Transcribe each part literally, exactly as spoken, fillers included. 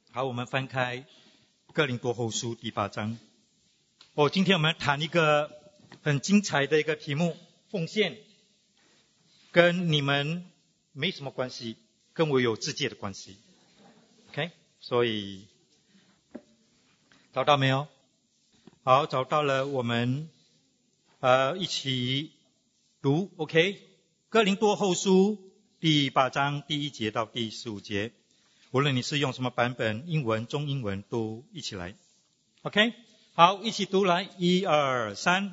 好，我们翻开哥林多后书第八章。哦，今天我们谈一个很精彩的一个题目，奉献，跟你们没什么关系，跟我有直接的关系。OK， 所以找到没有？好，找到了，我们呃一起读。OK， 哥林多后书第八章第一节到第十五节。无论你是用什么版本，英文、中英文都一起来。OK， 好，一起读来，一二三。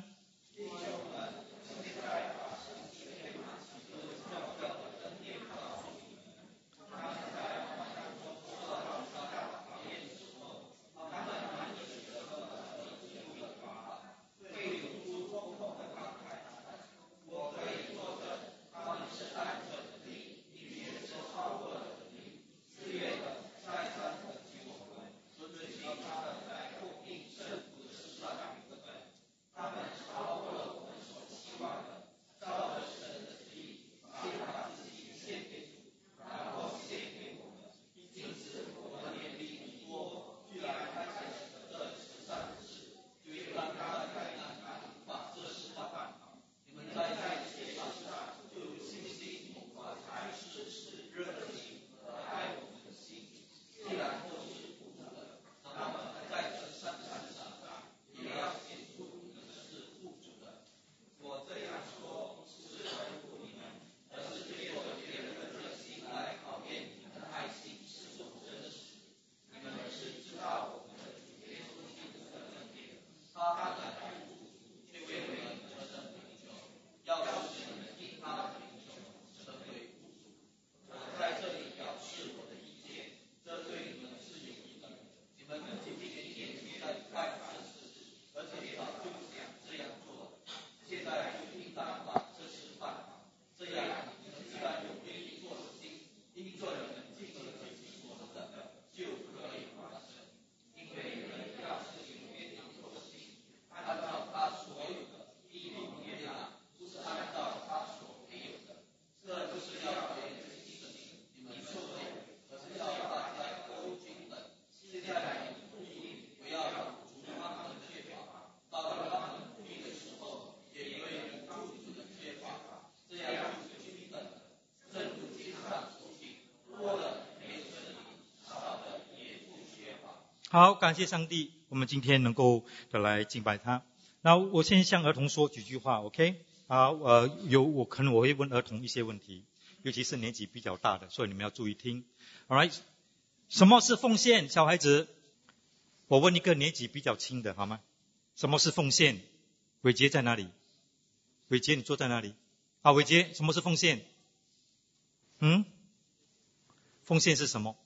好，感谢上帝，我们今天能够的来敬拜他。那我先向儿童说几句话 ，OK？ 好，呃，有我可能我会问儿童一些问题，尤其是年纪比较大的，所以你们要注意听。All right， 什么是奉献？小孩子，我问一个年纪比较轻的，好吗？什么是奉献？伟杰在哪里？伟杰，你坐在哪里？啊，伟杰，什么是奉献？嗯？奉献是什么？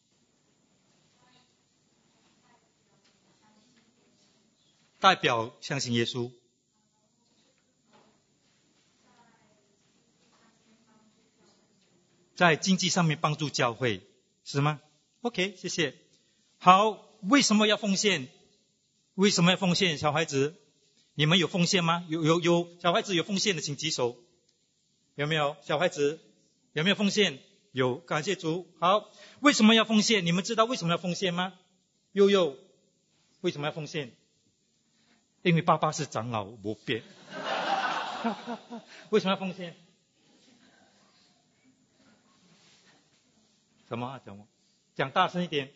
代表相信耶稣，在经济上面帮助教会，是吗 ？OK， 谢谢。好，为什么要奉献？为什么要奉献？小孩子，你们有奉献吗？有有有，小孩子有奉献的请举手。有没有？小孩子有没有奉献？有，感谢主。好，为什么要奉献？你们知道为什么要奉献吗？悠悠，为什么要奉献？因为爸爸是长老，我变。为什么要奉献？什么啊？讲讲大声一点。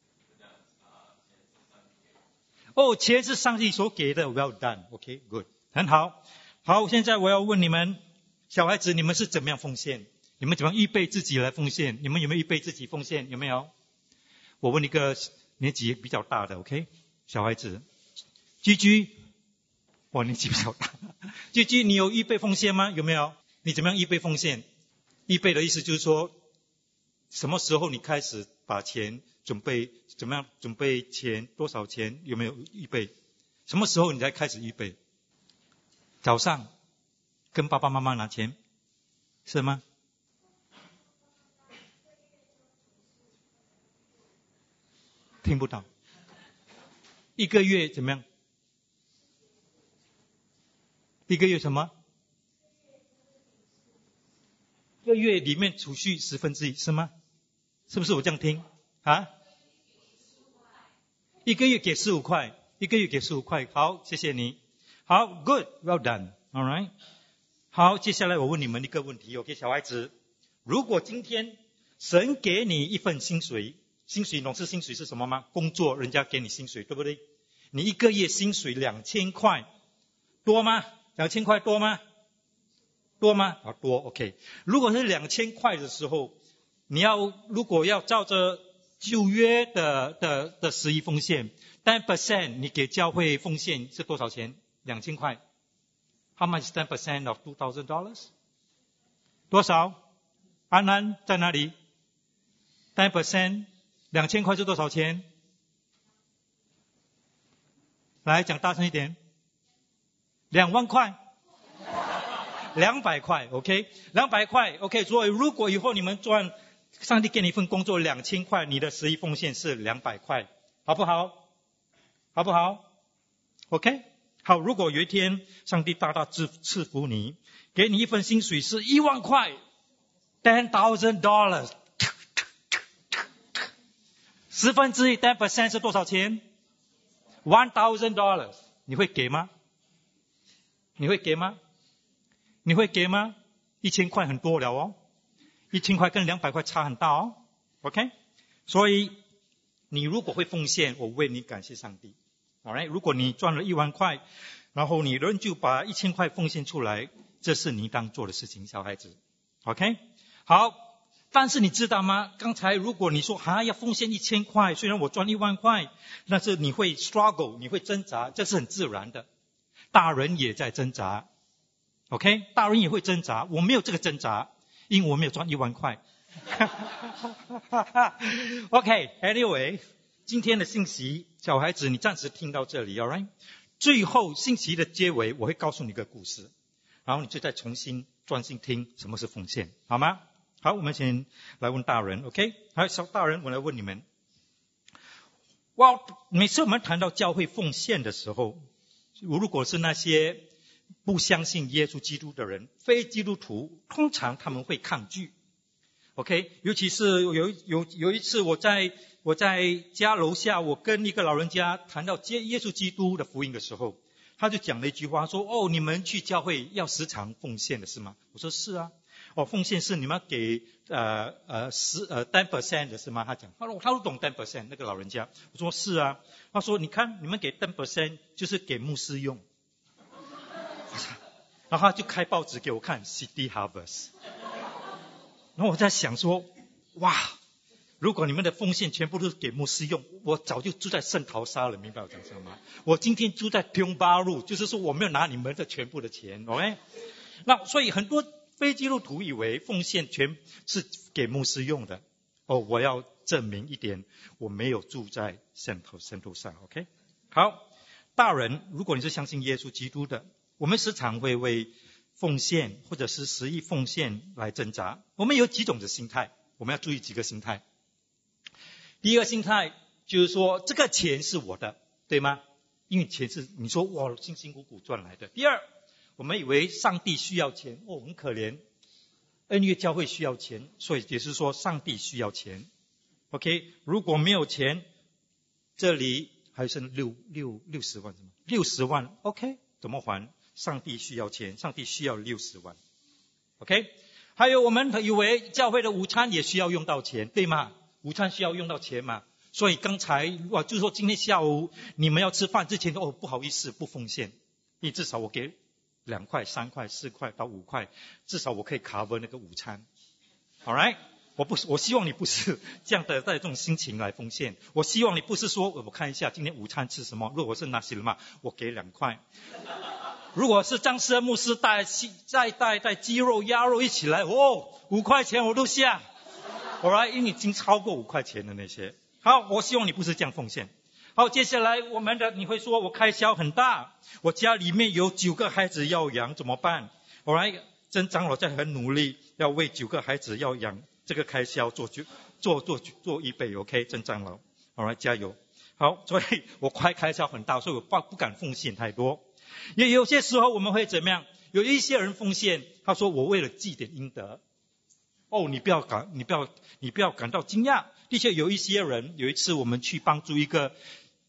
哦，钱是上帝所给的 ，well done，OK， good， 很好。好，现在我要问你们，小孩子，你们是怎么样奉献？你们怎么样预备自己来奉献？你们有没有预备自己奉献？有没有？我问一个年纪比较大的 ，OK， 小孩子。居居，我年纪比较大。居居，你有预备奉献吗？有没有？你怎么样预备奉献？预备的意思就是说，什么时候你开始把钱准备，怎么样准备钱，多少钱，有没有预备？什么时候你才开始预备？早上跟爸爸妈妈拿钱，是吗？听不到。一个月怎么样？一个月什么？一个月里面储蓄十分之一是吗？是不是我这样听啊？ 一个月给十五块，一个月给十五块。好，谢谢你。好 ，good， well done， all right。好，接下来我问你们一个问题 ，OK， 小孩子，如果今天神给你一份薪水，薪水懂是薪水是什么吗？工作，人家给你薪水，对不对？你一个月薪水两千块，多吗？两千块多吗？多吗？啊，多 ，OK。如果是两千块的时候，你要如果要照着旧约的的的十一奉献 ，ten percent 你给教会奉献是多少钱？两千块。How much is ten percent of two thousand dollars？ 多少？安安在哪里 ？ten percent 两千块是多少钱？来讲大声一点。两万块。两百块 ，OK， 两百块 ，OK。所以如果以后你们赚，上帝给你一份工作两千块，你的十一奉献是两百块，好不好？好不好 ？OK， 好。如果有一天上帝大大赐赐福你，给你一份薪水是一万块 ，ten thousand dollars， 十分之一 ten percent 是多少钱 ？one thousand dollars， 你会给吗？你会给吗？你会给吗？一千块很多了哦，一千块跟两百块差很大哦 ，OK。所以你如果会奉献，我为你感谢上帝。Alright， 如果你赚了一万块，然后你仍旧把一千块奉献出来，这是你当做的事情，小孩子 ，OK。好，但是你知道吗？刚才如果你说哈要奉献一千块，虽然我赚一万块，但是你会 struggle， 你会挣扎，这是很自然的。大人也在挣扎。OK， 大人也会挣扎，我没有这个挣扎，因为我没有赚一万块。OK，Anyway， 今天的信息，小孩子你暂时听到这里 ，Alright。最后信息的结尾，我会告诉你一个故事，然后你就再重新专心听什么是奉献，好吗？好，我们先来问大人 ，OK？ 好，小大人，我来问你们，哇，每次我们谈到教会奉献的时候，如果是那些不相信耶稣基督的人，非基督徒，通常他们会抗拒 ，OK？ 尤其是有有有一次我在我在家楼下，我跟一个老人家谈到接耶稣基督的福音的时候，他就讲了一句话说：“哦，你们去教会要时常奉献的是吗？”我说：“是啊。”哦，奉献是你们给呃呃十呃 ten percent 的是吗？他讲，他说他都懂 ten percent 那个老人家。我说是啊。他说你看你们给 ten percent 就是给牧师用。然后他就开报纸给我看 City Harvest。然后我在想说，哇，如果你们的奉献全部都是给牧师用，我早就住在圣淘沙了，明白我讲什么吗？我今天住在平巴路，就是说我没有拿你们的全部的钱 ，OK？ 那所以很多非基督徒以为奉献全是给牧师用的。哦，我要证明一点，我没有住在圣头圣头上 ，OK？ 好，大人，如果你是相信耶稣基督的，我们时常会为奉献或者是十亿奉献来挣扎。我们有几种的心态，我们要注意几个心态。第一个心态就是说，这个钱是我的，对吗？因为钱是你说我辛辛苦苦赚来的。第二，我们以为上帝需要钱，哦，很可怜，恩约教会需要钱，所以也是说上帝需要钱。OK， 如果没有钱，这里还剩六六六十万，六十万 ，OK， 怎么还？上帝需要钱，上帝需要六十万 ，OK。还有我们以为教会的午餐也需要用到钱，对吗？午餐需要用到钱嘛？所以刚才我就是说今天下午你们要吃饭之前，哦，不好意思，不奉献，因为至少我给两块、三块、四块到五块，至少我可以 cover 那个午餐。All right， 我不是，我希望你不是这样的带这种心情来奉献。我希望你不是说，我看一下今天午餐吃什么，如果是那些了嘛，我给两块。如果是张师牧师带再带带鸡肉、鸭肉一起来，哦，五块钱我都下。All right， 因为已经超过五块钱的那些。好，我希望你不是这样奉献。好，接下来我们的你会说我开销很大，我家里面有九个孩子要养，怎么办 ？All right， 曾长老在很努力，要为九个孩子要养这个开销做做做做预备 ，OK， 曾长老 ，All right， 加油。好，所以我快开销很大，所以我不不敢奉献太多。也有些时候我们会怎么样？有一些人奉献，他说我为了积点阴德。哦，你不要感，你不要，你不要感到惊讶。的确有一些人，有一次我们去帮助一个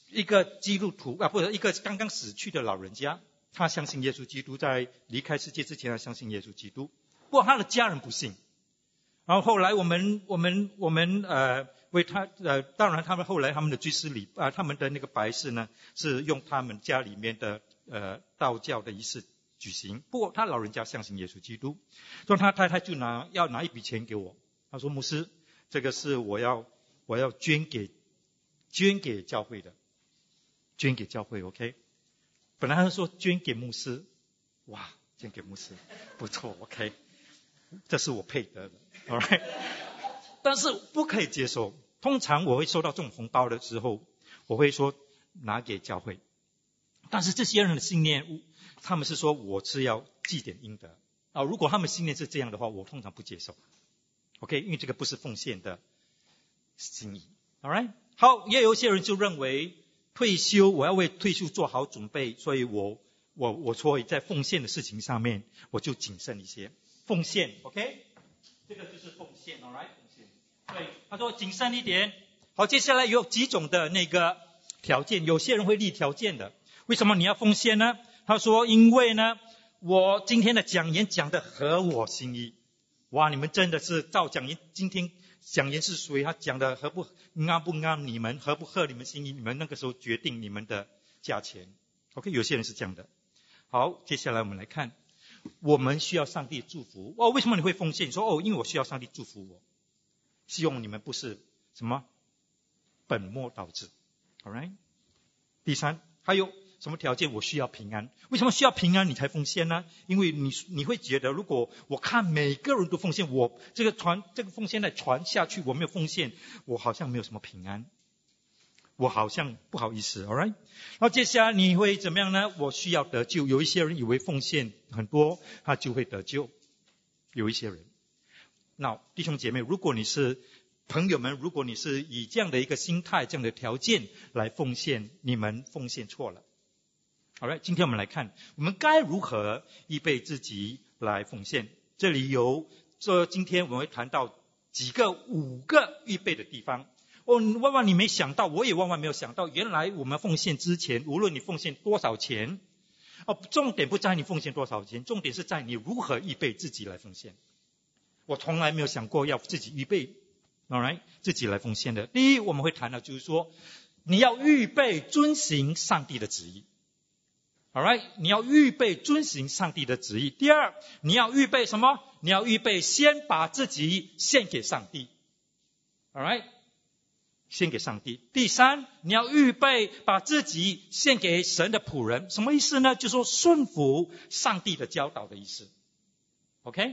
一个基督徒啊，或者一个刚刚死去的老人家，他相信耶稣基督，在离开世界之前他相信耶稣基督，不过他的家人不信。然后后来我们我们我们呃为他呃当然他们后来他们的居士礼啊、呃、他们的那个白事呢是用他们家里面的呃道教的仪式举行。不过他老人家相信耶稣基督，所以他太太就拿要拿一笔钱给我，他说牧师，这个是我要我要捐给捐给教会的，捐给教会 OK。 本来他说捐给牧师，哇，捐给牧师不错 OK， 这是我配得的 alright， 但是不可以接受。通常我会收到这种红包的时候，我会说拿给教会，但是这些人的信念他们是说我是要积点阴德啊，如果他们信念是这样的话，我通常不接受 OK， 因为这个不是奉献的心意 alright。 好，也有一些人就认为退休我要为退休做好准备，所以我我我所以在奉献的事情上面我就谨慎一些。奉献 OK， 这个就是奉献 alright， 奉献。对，他说谨慎一点。好，接下来有几种的那个条件，有些人会立条件的。为什么你要奉献呢？他说因为呢我今天的讲言讲得合我心意。哇，你们真的是照讲言，今天讲言是谁，他讲的合不啱不啱你们，合不合你们心意，你们那个时候决定你们的价钱 OK， 有些人是这样的。好，接下来我们来看，我们需要上帝祝福。哦，为什么你会奉献？你说哦，因为我需要上帝祝福我，希望你们不是什么本末倒置 alright。 第三，还有什么条件？我需要平安。为什么需要平安你才奉献呢？因为你你会觉得，如果我看每个人都奉献，我这个传这个奉献再传下去，我没有奉献，我好像没有什么平安，我好像不好意思 alright。 然后接下来你会怎么样呢？我需要得救。有一些人以为奉献很多他就会得救，有一些人。那弟兄姐妹，如果你是朋友们，如果你是以这样的一个心态这样的条件来奉献，你们奉献错了。好了，今天我们来看我们该如何预备自己来奉献。这里有这今天我们会谈到几个五个预备的地方。哦，万万你没想到，我也万万没有想到，原来我们奉献之前，无论你奉献多少钱，哦，重点不在你奉献多少钱，重点是在你如何预备自己来奉献。我从来没有想过要自己预备 alright 自己来奉献的。第一，我们会谈到就是说你要预备遵行上帝的旨意。alright， 你要预备遵行上帝的旨意。第二，你要预备什么？你要预备先把自己献给上帝。alright， 献给上帝。第三，你要预备把自己献给神的仆人。什么意思呢？就是说顺服上帝的教导的意思。OK。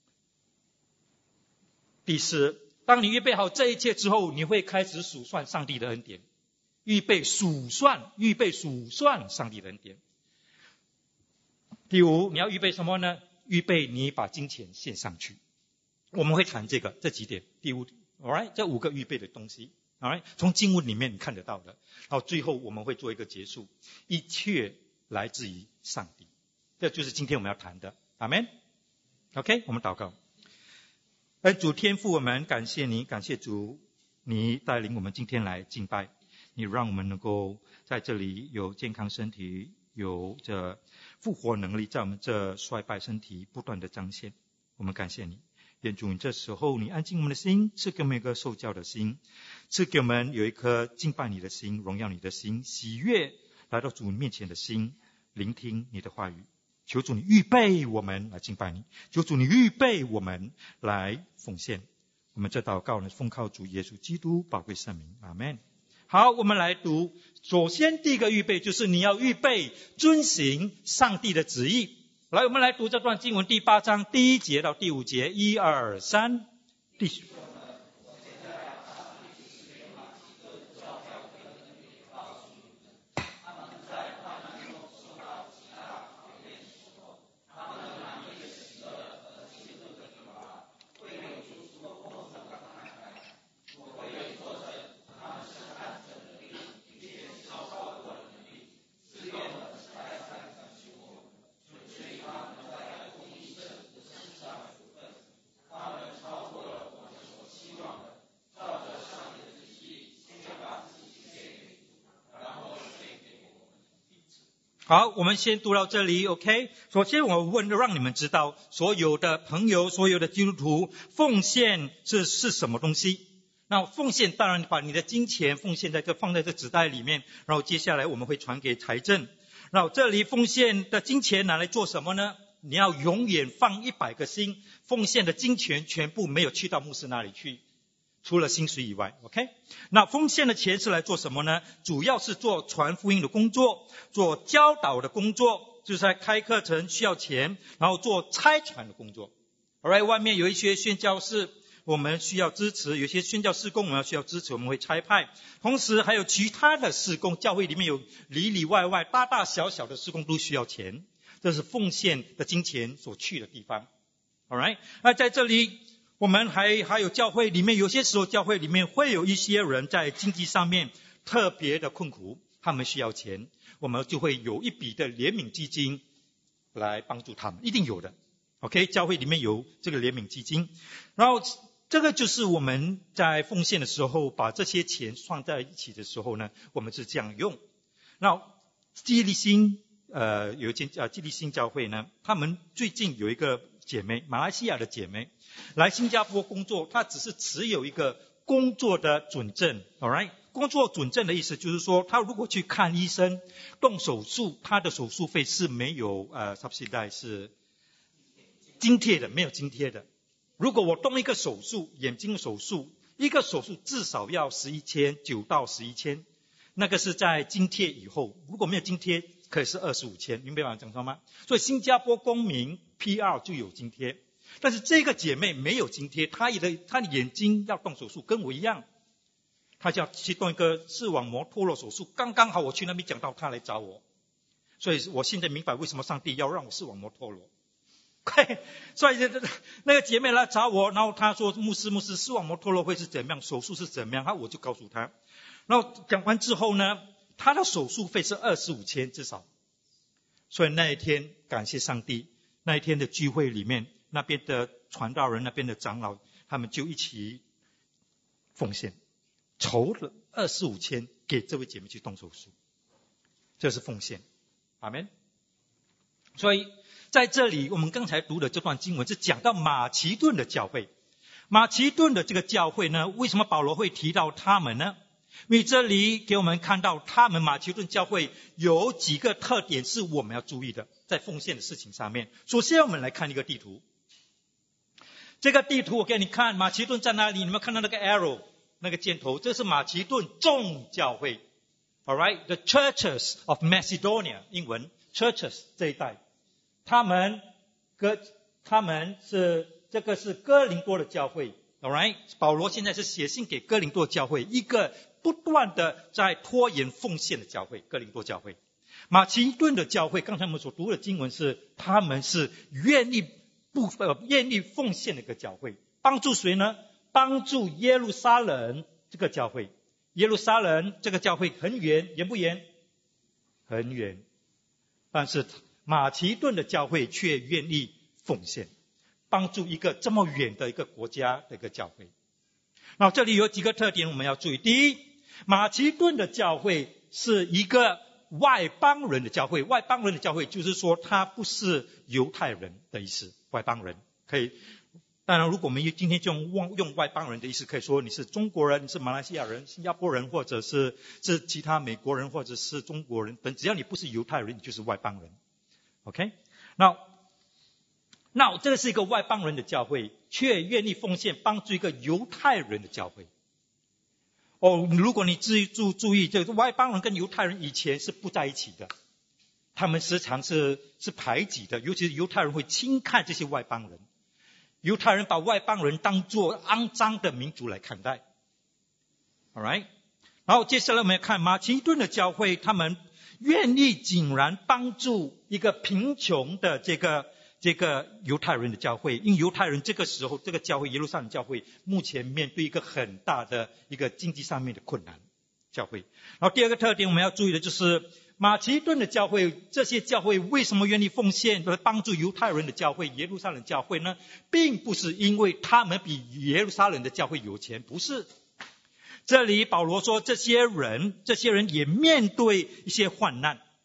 第四，当你预备好这一切之后，你会开始数算上帝的恩典。预备数算，预备数算上帝的恩典。第五，你要预备什么呢？预备你把金钱献上去。我们会谈这个这几点。第五 alright， 这五个预备的东西 alright， 从经文里面你看得到的。然后最后我们会做一个结束，一切来自于上帝。这就是今天我们要谈的。阿们 OK， 我们祷告。恩主天父，我们感谢你，感谢主，你带领我们今天来敬拜，你让我们能够在这里有健康身体，有这复活能力，在我们这衰败身体不断的彰显。我们感谢你，愿主你这时候你安静我们的心，赐给我们一个受教的心，赐给我们有一颗敬拜你的心，荣耀你的心，喜悦来到主面前的心，聆听你的话语。求主你预备我们来敬拜你，求主你预备我们来奉献。我们这祷告呢，奉靠主耶稣基督宝贵圣名，阿们。好，我们来读。首先第一个预备就是你要预备遵行上帝的旨意。来，我们来读这段经文第八章第一节到第五节，一二三。第好，我们先读到这里 OK。 首先我问让你们知道，所有的朋友，所有的基督徒，奉献是是什么东西。那奉献当然把你的金钱奉献在这放在这纸袋里面，然后接下来我们会传给财政。然后这里奉献的金钱拿来做什么呢？你要永远放一百个心，奉献的金钱全部没有去到牧师那里去，除了薪水以外 OK。 那奉献的钱是来做什么呢？主要是做传福音的工作，做教导的工作，就是在开课程需要钱，然后做差传的工作。 Alright， 外面有一些宣教士我们需要支持，有些宣教事工我们需要支持，我们会差派。同时还有其他的事工，教会里面有里里外外大大小小的事工都需要钱，这是奉献的金钱所去的地方。 Alright， 那在这里我们还还有教会里面，有些时候教会里面会有一些人在经济上面特别的困苦，他们需要钱，我们就会有一笔的怜悯基金来帮助他们，一定有的 OK， 教会里面有这个怜悯基金。然后这个就是我们在奉献的时候把这些钱放在一起的时候呢，我们是这样用。那基利新呃有一间呃基利新教会呢，他们最近有一个姐妹，马来西亚的姐妹来新加坡工作，她只是持有一个工作的准证 Alright， 工作准证的意思就是说，她如果去看医生动手术，她的手术费是没有呃 subsidize 是津贴的，没有津贴的。如果我动一个手术，眼睛手术，一个手术至少要十一千，九到十一千，那个是在津贴以后，如果没有津贴可以是二十五千，明白我讲什么吗？所以新加坡公民 P R 就有津贴，但是这个姐妹没有津贴，她的她的眼睛要动手术，跟我一样，她就要去动一个视网膜脱落手术，刚刚好我去那边讲到她来找我，所以我现在明白为什么上帝要让我视网膜脱落。所以那个姐妹来找我，然后她说牧师牧师视网膜脱落会是怎么样，手术是怎么样，我就告诉她。然后讲完之后呢，她的手术费是二十五千至少。所以那一天感谢上帝，那一天的聚会里面，那边的传道人那边的长老他们就一起奉献，筹了二十五千给这位姐妹去动手术，这是奉献。阿们。所以在这里我们刚才读的这段经文是讲到马其顿的教会。马其顿的这个教会呢，为什么保罗会提到他们呢？因为这里给我们看到他们马其顿教会有几个特点是我们要注意的，在奉献的事情上面。首先我们来看一个地图，这个地图我给你看，马其顿在哪里？你们看到那个 arrow 那个箭头，这是马其顿众教会 Alright， the churches of Macedonia， 英文 churches 这一带，他们哥他们是这个是哥林多的教会 Alright， 保罗现在是写信给哥林多教会，一个不断的在拖延奉献的教会，哥林多教会。马其顿的教会，刚才我们所读的经文是他们是愿意不呃愿意奉献的一个教会，帮助谁呢？帮助耶路撒冷这个教会。耶路撒冷这个教会很远，远不远？很远。但是马其顿的教会却愿意奉献，帮助一个这么远的一个国家的一个教会。那这里有几个特点我们要注意。第一，马其顿的教会是一个外邦人的教会，外邦人的教会就是说他不是犹太人的意思，外邦人可以。当然如果我们今天就用用外邦人的意思，可以说你是中国人，你是马来西亚人，新加坡人，或者是是其他美国人，或者是中国人等，只要你不是犹太人你就是外邦人 OK。 那那这个是一个外邦人的教会，却愿意奉献帮助一个犹太人的教会。哦，如果你注注注意，这个外邦人跟犹太人以前是不在一起的，他们时常是是排挤的，尤其是犹太人会轻看这些外邦人，犹太人把外邦人当作肮脏的民族来看待。Alright， 然后接下来我们要看马其顿的教会，他们愿意竟然帮助一个贫穷的这个这个犹太人的教会，因为犹太人这个时候这个教会耶路撒冷教会目前面对一个很大的一个经济上面的困难教会。然后第二个特点我们要注意的就是马其顿的教会，这些教会为什么愿意奉献来帮助犹太人的教会耶路撒冷教会呢？并不是因为他们比耶路撒冷的教会有钱，不是。这里保罗说这些人这些人也面对一些患难，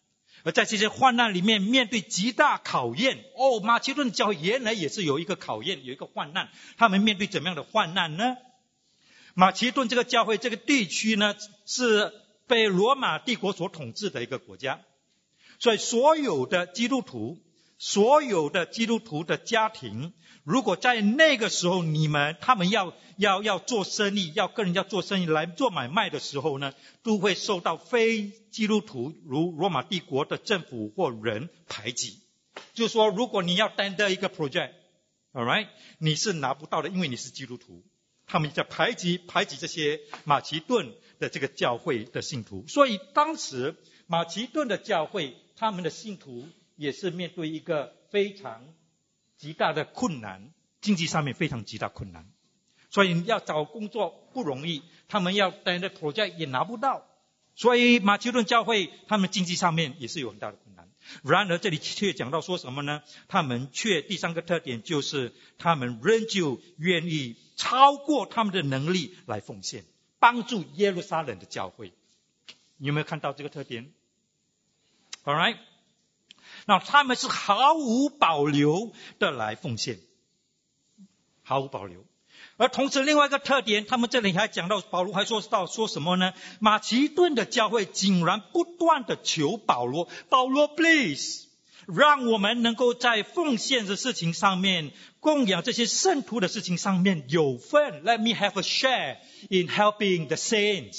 而在这些患难里面面对极大考验。哦，马其顿教会原来也是有一个考验，有一个患难，他们面对怎么样的患难呢？马其顿这个教会这个地区呢，是被罗马帝国所统治的一个国家，所以所有的基督徒所有的基督徒的家庭，如果在那个时候你们他们要要要做生意，要跟人家做生意来做买卖的时候呢，都会受到非基督徒如罗马帝国的政府或人排挤。就是说，如果你要担当一个 project， all right， 你是拿不到的，因为你是基督徒。他们在排挤排挤这些马其顿的这个教会的信徒，所以当时马其顿的教会他们的信徒也是面对一个非常极大的困难，经济上面非常极大困难，所以要找工作不容易，他们要担的 project 也拿不到，所以马其顿教会他们经济上面也是有很大的困难。然而这里却讲到说什么呢？他们却第三个特点就是他们仍旧愿意超过他们的能力来奉献，帮助耶路撒冷的教会。你有没有看到这个特点？ All right， 那他们是毫无保留的来奉献，毫无保留。而同时另外一个特点，他们这里还讲到，保罗还说到说什么呢？马其顿的教会竟然不断的求保罗，保罗 please 让我们能够在奉献的事情上面，供养这些圣徒的事情上面有份， let me have a share in helping the saints。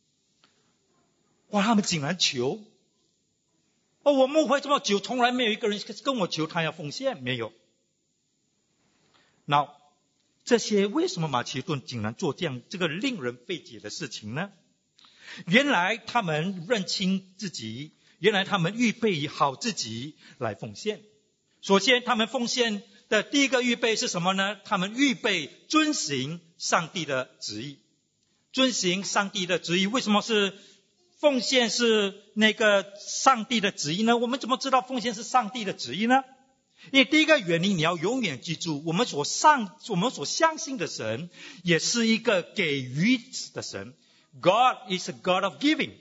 哇，他们竟然求哦，我牧会这么久，从来没有一个人跟我求他要奉献，没有。那这些为什么马其顿竟然做这样这个令人费解的事情呢？原来他们认清自己，原来他们预备好自己来奉献。首先他们奉献的第一个预备是什么呢？他们预备遵行上帝的旨意。遵行上帝的旨意，为什么是奉献是那个上帝的旨意呢？我们怎么知道奉献是上帝的旨意呢？因为第一个原因，你要永远记住，我们所上我们所相信的神也是一个给予的神。 God is a God of giving。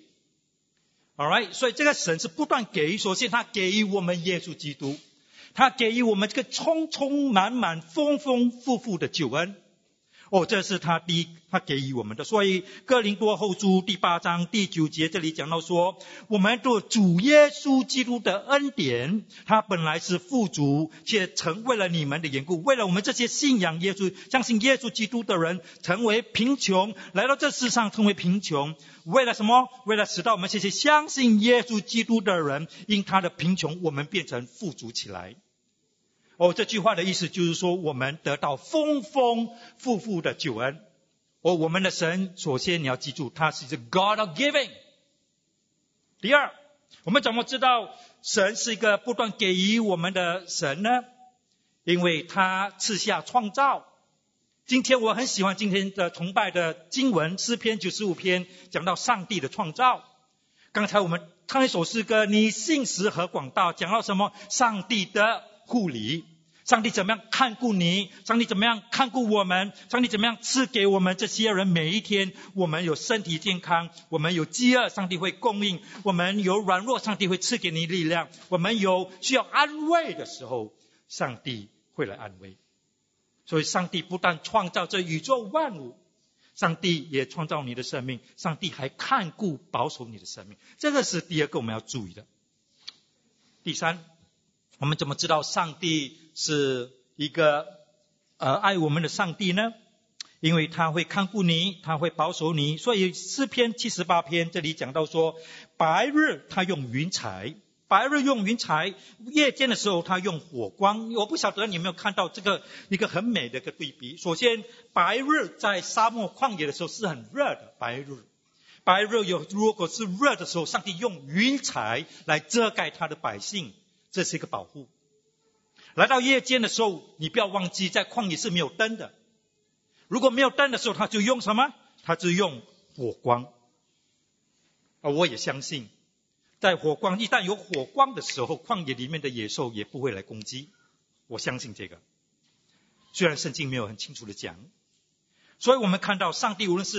Alright， 所以这个神是不断给予。首先他给予我们耶稣基督，他给予我们这个充充满满丰丰富富的救恩。哦，这是他第一他给予我们的。所以哥林多后书第八章第九节这里讲到说，我们对主耶稣基督的恩典，他本来是富足，且曾为了你们的缘故，为了我们这些信仰耶稣相信耶稣基督的人成为贫穷，来到这世上成为贫穷，为了什么？为了使到我们这些相信耶稣基督的人因他的贫穷我们变成富足起来。哦，这句话的意思就是说，我们得到丰丰富富的救恩。哦，我们的神，首先你要记住，他是一个 God of giving。第二，我们怎么知道神是一个不断给予我们的神呢？因为他赐下创造。今天我很喜欢今天的崇拜的经文，诗篇九十五篇讲到上帝的创造。刚才我们唱一首诗歌，你信实和广大，讲到什么？上帝的护理，上帝怎么样看顾你，上帝怎么样看顾我们，上帝怎么样赐给我们这些人每一天，我们有身体健康，我们有饥饿，上帝会供应，我们有软弱，上帝会赐给你力量，我们有需要安慰的时候，上帝会来安慰。所以上帝不但创造这宇宙万物，上帝也创造你的生命，上帝还看顾保守你的生命，这个是第二个我们要注意的。第三，我们怎么知道上帝是一个呃爱我们的上帝呢？因为他会看顾你，他会保守你。所以诗篇七十八篇这里讲到说，白日他用云彩，白日用云彩，夜间的时候他用火光。我不晓得你有没有看到这个一个很美的一个对比。首先白日在沙漠旷野的时候是很热的，白日白日有如果是热的时候，上帝用云彩来遮盖他的百姓，这是一个保护。来到夜间的时候，你不要忘记在旷野是没有灯的，如果没有灯的时候，他就用什么？他就用火光。而我也相信在火光一旦有火光的时候，旷野里面的野兽也不会来攻击，我相信这个，虽然圣经没有很清楚的讲。所以我们看到上帝无论是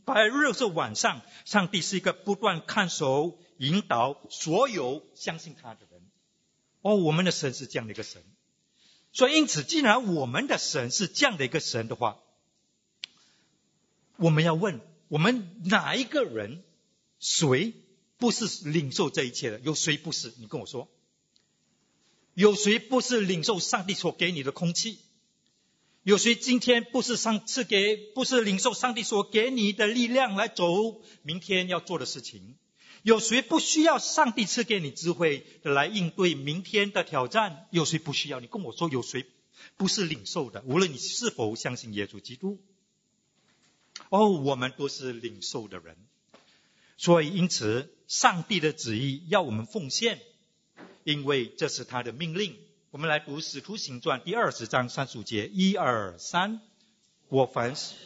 白日是晚上，上帝是一个不断看守、引导所有相信他的人。哦，我们的神是这样的一个神。所以因此，既然我们的神是这样的一个神的话，我们要问，我们哪一个人，谁不是领受这一切的？有谁不是？你跟我说，有谁不是领受上帝所给你的空气？有谁今天不是上赐给，不是领受上帝所给你的力量来走明天要做的事情？有谁不需要上帝赐给你智慧来应对明天的挑战？有谁不需要？你跟我说，有谁不是领受的？无论你是否相信耶稣基督，哦，我们都是领受的人。所以因此，上帝的旨意要我们奉献，因为这是他的命令。我们来读使徒行传第二十章三十五节，一二三。我凡是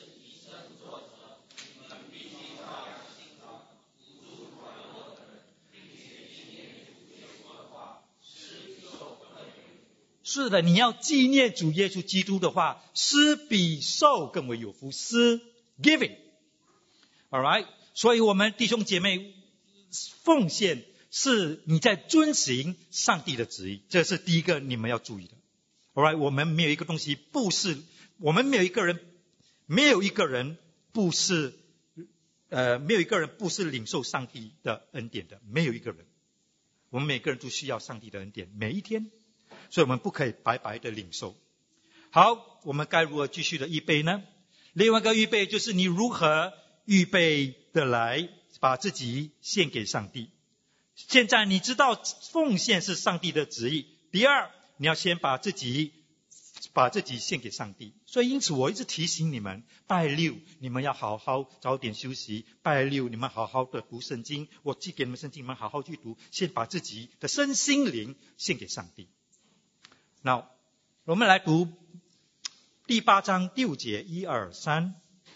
是的，你要纪念主耶稣基督的话，施比受更为有福。施 giving， all right。所以我们弟兄姐妹，奉献是你在遵行上帝的旨意，这是第一个你们要注意的。all right， 我们没有一个东西不是，我们没有一个人，没有一个人不是，呃，没有一个人不是领受上帝的恩典的，没有一个人。我们每个人都需要上帝的恩典，每一天。所以我们不可以白白的领受。好，我们该如何继续的预备呢？另外一个预备就是你如何预备的来把自己献给上帝。现在你知道奉献是上帝的旨意。第二，你要先把自己把自己献给上帝。所以因此我一直提醒你们，拜六你们要好好早点休息，拜六你们好好的读圣经，我寄给你们圣经，你们好好去读，先把自己的身心灵献给上帝。那我们来读第八章第五节，一二三。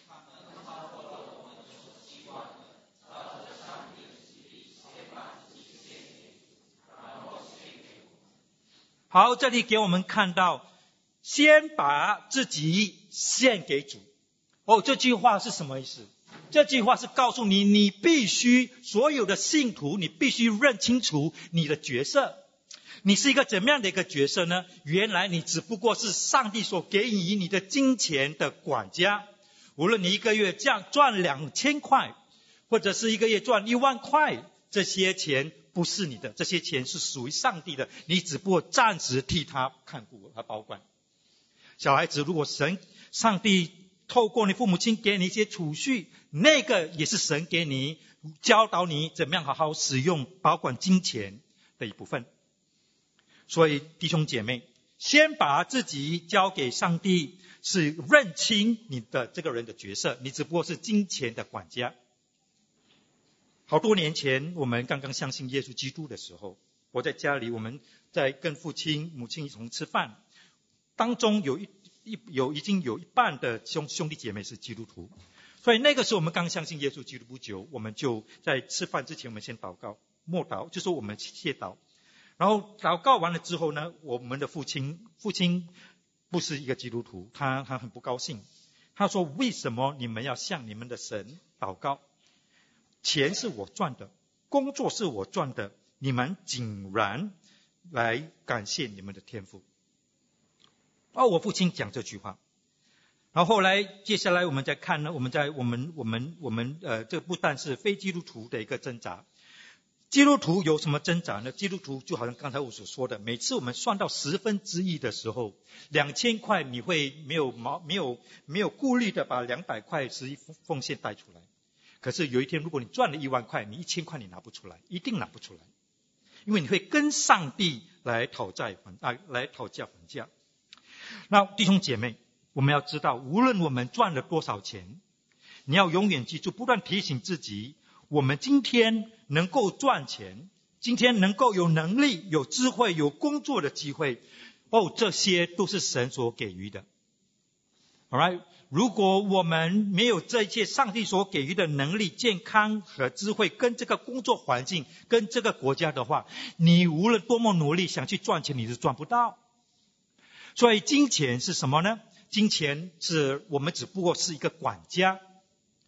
好，这里给我们看到，先把自己献给主。哦，这句话是什么意思？这句话是告诉你，你必须所有的信徒，你必须认清楚你的角色。你是一个怎么样的一个角色呢？原来你只不过是上帝所给予你的金钱的管家。无论你一个月这样赚两千块，或者是一个月赚一万块，这些钱不是你的，这些钱是属于上帝的，你只不过暂时替他看顾和保管。小孩子，如果神上帝透过你父母亲给你一些储蓄，那个也是神给你教导你怎么样好好使用保管金钱的一部分。所以弟兄姐妹，先把自己交给上帝，是认清你的这个人的角色，你只不过是金钱的管家。好多年前我们刚刚相信耶稣基督的时候，我在家里，我们在跟父亲母亲一同吃饭，当中有一有已经有一半的兄兄弟姐妹是基督徒。所以那个时候我们刚相信耶稣基督不久，我们就在吃饭之前我们先祷告，默祷，就说我们谢祷。然后祷告完了之后呢，我们的父亲父亲不是一个基督徒，他他很不高兴。他说，为什么你们要向你们的神祷告？钱是我赚的，工作是我赚的，你们竟然来感谢你们的天父。哦，我父亲讲这句话。然后后来接下来我们再看呢，我们在我们我们我们呃，这不但是非基督徒的一个挣扎。基督徒有什么挣扎呢？基督徒就好像刚才我所说的，每次我们算到十分之一的时候，两千块你会没有毛没有没有顾虑的把两百块十一奉献带出来。可是有一天，如果你赚了一万块，你一千块你拿不出来，一定拿不出来，因为你会跟上帝来讨债还啊，来讨价还价。那弟兄姐妹，我们要知道，无论我们赚了多少钱，你要永远记住，不断提醒自己，我们今天能够赚钱，今天能够有能力、有智慧、有工作的机会，哦，这些都是神所给予的。All right， 如果我们没有这一切上帝所给予的能力、健康和智慧，跟这个工作环境、跟这个国家的话，你无论多么努力想去赚钱，你都赚不到。所以金钱是什么呢？金钱是我们只不过是一个管家。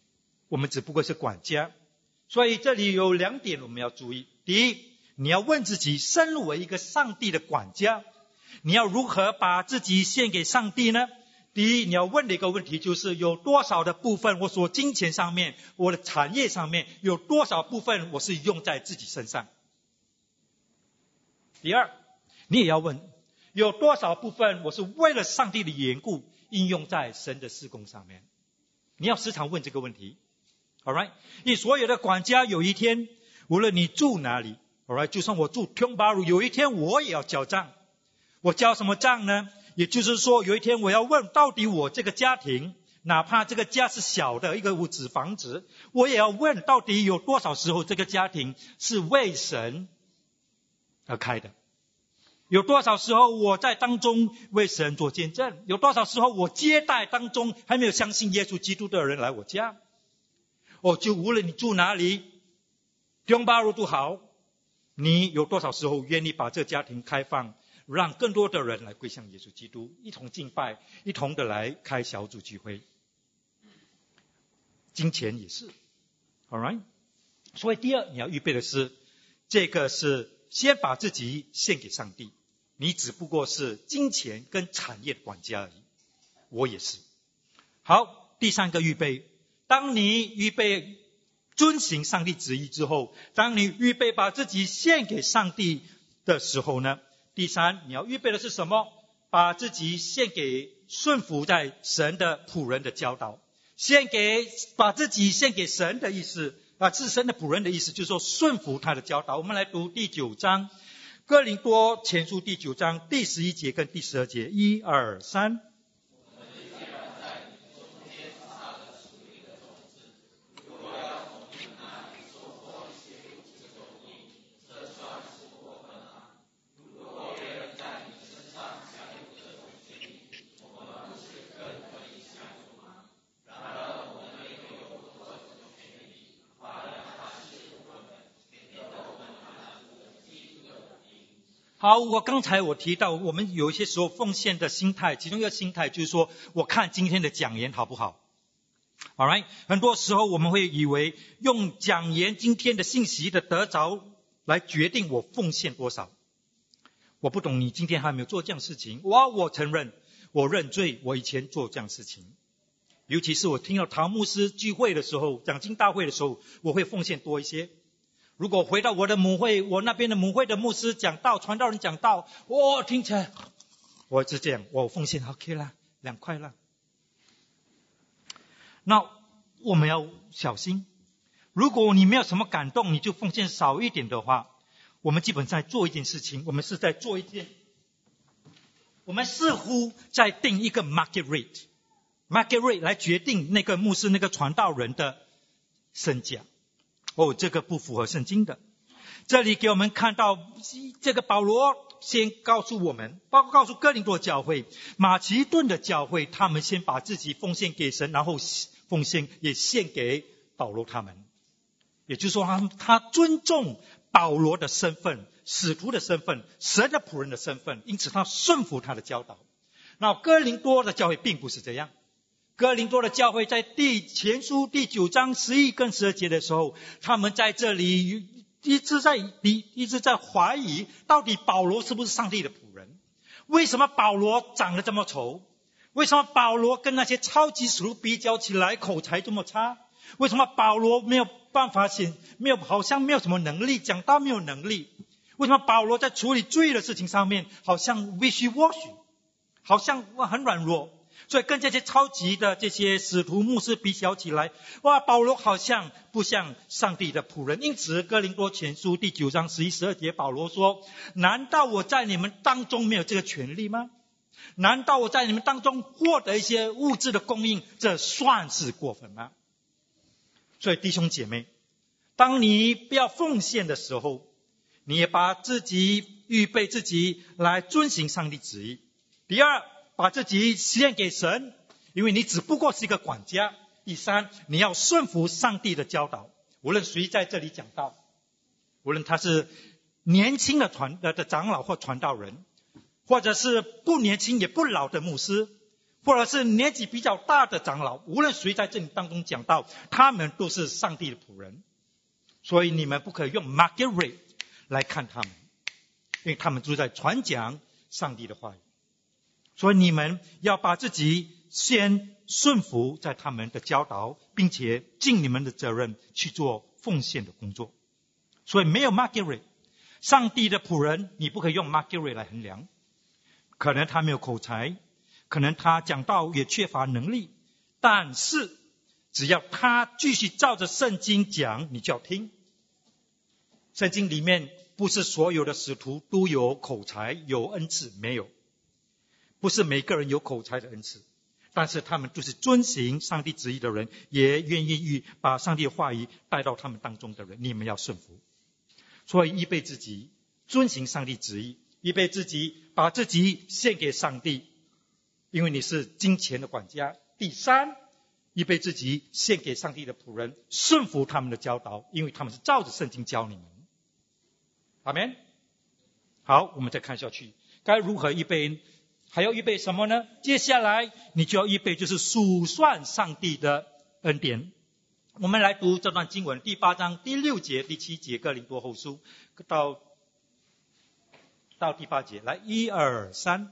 我们只不过是管家。所以这里有两点我们要注意。第一，你要问自己，身为一个上帝的管家，你要如何把自己献给上帝呢？第一，你要问的一个问题就是有多少的部分我所金钱上面，我的产业上面，有多少部分我是用在自己身上。第二，你也要问有多少部分我是为了上帝的缘故应用在神的事工上面。你要时常问这个问题。 Alright， 因为所有的管家有一天，无论你住哪里， Alright， 就算我住 Tiong Bahru， 有一天我也要交账。我交什么账呢？也就是说有一天我要问，到底我这个家庭，哪怕这个家是小的一个屋子房子，我也要问到底有多少时候这个家庭是为神而开的，有多少时候我在当中为神做见证，有多少时候我接待当中还没有相信耶稣基督的人来我家。哦，就无论你住哪里，Tiong Bahru都好，你有多少时候愿意把这个家庭开放，让更多的人来归向耶稣基督，一同敬拜，一同的来开小组聚会。金钱也是 Alright， 所以第二你要预备的是，这个是先把自己献给上帝，你只不过是金钱跟产业的管家而已。我也是。好，第三个预备，当你预备遵行上帝旨意之后，当你预备把自己献给上帝的时候呢，第三你要预备的是什么？把自己献给顺服在神的仆人的教导。献给把自己献给神的意思啊，是神的仆人的意思，就是说顺服他的教导。我们来读第九章哥林多前书第九章第十一节跟第十二节，一二三。好，我刚才我提到我们有一些时候奉献的心态，其中一个心态就是说我看今天的讲言好不好。 Alright， 很多时候我们会以为用讲言今天的信息的得着来决定我奉献多少。我不懂你今天还没有做这样事情，我我承认我认罪，我以前做这样事情，尤其是我听到唐牧师聚会的时候，讲经大会的时候，我会奉献多一些。如果回到我的母会，我那边的母会的牧师讲道，传道人讲道，我听起来我是这样，我奉献 OK 啦，两块啦。那我们要小心，如果你没有什么感动，你就奉献少一点的话，我们基本在做一件事情，我们是在做一件，我们似乎在定一个 market rate market rate 来决定那个牧师那个传道人的身价。哦，这个不符合圣经的。这里给我们看到这个保罗先告诉我们，包括告诉哥林多教会、马其顿的教会，他们先把自己奉献给神，然后奉献也献给保罗他们。也就是说他他尊重保罗的身份，使徒的身份，神的仆人的身份，因此他顺服他的教导。那哥林多的教会并不是这样。哥林多的教会在第前书第九章十一跟十二节的时候，他们在这里一直在一直在怀疑，到底保罗是不是上帝的仆人？为什么保罗长得这么丑？为什么保罗跟那些超级使徒比较起来口才这么差？为什么保罗没有办法显没有好像没有什么能力，讲道没有能力？为什么保罗在处理罪的事情上面好像 wishy-washy， 好像很软弱？所以跟这些超级的这些使徒牧师比较起来，哇，保罗好像不像上帝的仆人。因此哥林多前书第九章十一十二节，保罗说，难道我在你们当中没有这个权利吗？难道我在你们当中获得一些物质的供应，这算是过分吗？所以弟兄姐妹，当你不要奉献的时候，你也把自己预备自己来遵行上帝旨意。第二，把自己献给神，因为你只不过是一个管家。第三，你要顺服上帝的教导。无论谁在这里讲道，无论他是年轻的传的长老或传道人，或者是不年轻也不老的牧师， 或者是年纪比较大的长老，无论谁在这里当中讲到，他们都是上帝的仆人。所以你们不可以用 market rate 来看他们，因为他们都在传讲上帝的话语。所以你们要把自己先顺服在他们的教导，并且尽你们的责任去做奉献的工作。所以没有 market rate， 上帝的仆人你不可以用 market rate 来衡量。可能他没有口才，可能他讲道也缺乏能力，但是只要他继续照着圣经讲，你就要听。圣经里面不是所有的使徒都有口才有恩赐，没有，不是每个人有口才的恩赐，但是他们都是遵行上帝旨意的人，也愿意把上帝的话语带到他们当中的人，你们要顺服。所以预备自己遵行上帝旨意，预备自己把自己献给上帝，因为你是金钱的管家。第三，预备自己献给上帝的仆人，顺服他们的教导，因为他们是照着圣经教你们。阿们。好，我们再看下去，该如何预备？还要预备什么呢？接下来你就要预备就是数算上帝的恩典。我们来读这段经文，第八章第六节、第七节，哥林多后书到到第八节，来，一二三。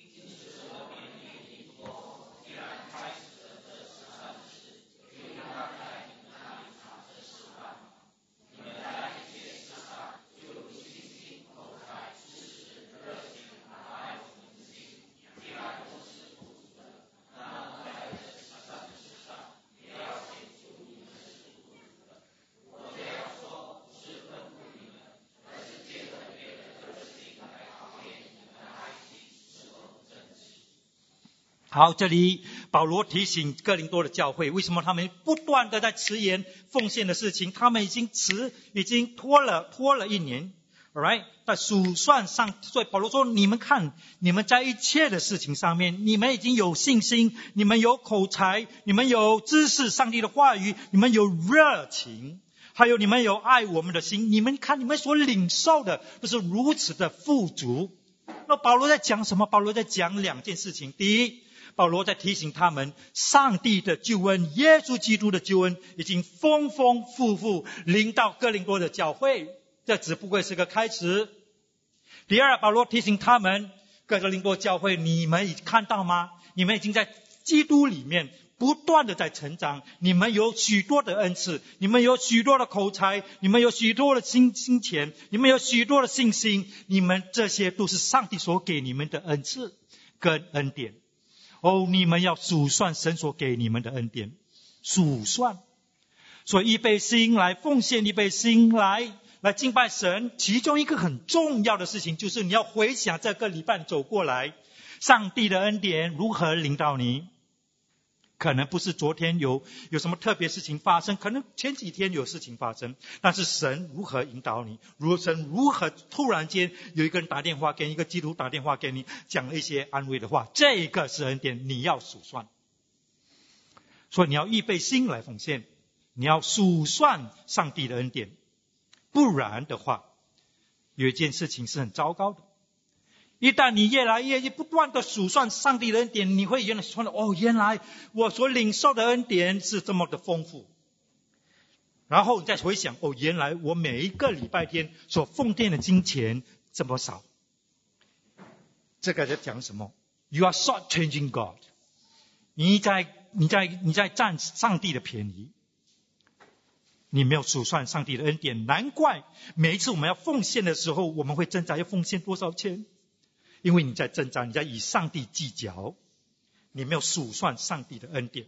好，这里保罗提醒哥林多的教会，为什么他们不断的在迟延奉献的事情，他们已经迟已经拖了拖了一年 alright， 在数算上，所以保罗说，你们看，你们在一切的事情上面，你们已经有信心，你们有口才，你们有知识上帝的话语，你们有热情，还有你们有爱我们的心，你们看你们所领受的都是如此的富足。那保罗在讲什么？保罗在讲两件事情。第一，保罗在提醒他们，上帝的救恩，耶稣基督的救恩已经丰丰富富临到哥林多的教会，这只不过是个开始。第二，保罗提醒他们，哥林多教会，你们已经看到吗？你们已经在基督里面不断的在成长，你们有许多的恩赐，你们有许多的口才，你们有许多的金金钱，你们有许多的信心，你们这些都是上帝所给你们的恩赐跟恩典。哦，你们要数算神所给你们的恩典，数算。所以预备心来奉献，预备心来来敬拜神，其中一个很重要的事情就是你要回想这个礼拜走过来，上帝的恩典如何临到你。可能不是昨天有有什么特别事情发生，可能前几天有事情发生，但是神如何引导你，如神如何突然间有一个人打电话给你，一个基督打电话给你，讲了一些安慰的话，这个是恩典，你要数算。所以你要预备心来奉献，你要数算上帝的恩典，不然的话有一件事情是很糟糕的。一旦你越来越不断的数算上帝的恩典，你会原来说哦，原来我所领受的恩典是这么的丰富。然后你再回想，哦，原来我每一个礼拜天所奉献的金钱这么少。这个在讲什么？ You are shortchanging God。 你在你在你在占上帝的便宜，你没有数算上帝的恩典，难怪每一次我们要奉献的时候，我们会挣扎要奉献多少钱。因为你在挣扎，你在与上帝计较，你没有数算上帝的恩典。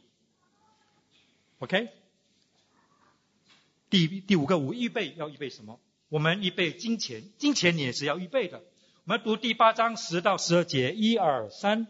OK， 第第五个，我预备要预备什么？我们预备金钱，金钱你也是要预备的。我们读第八章十到十二节，一二三。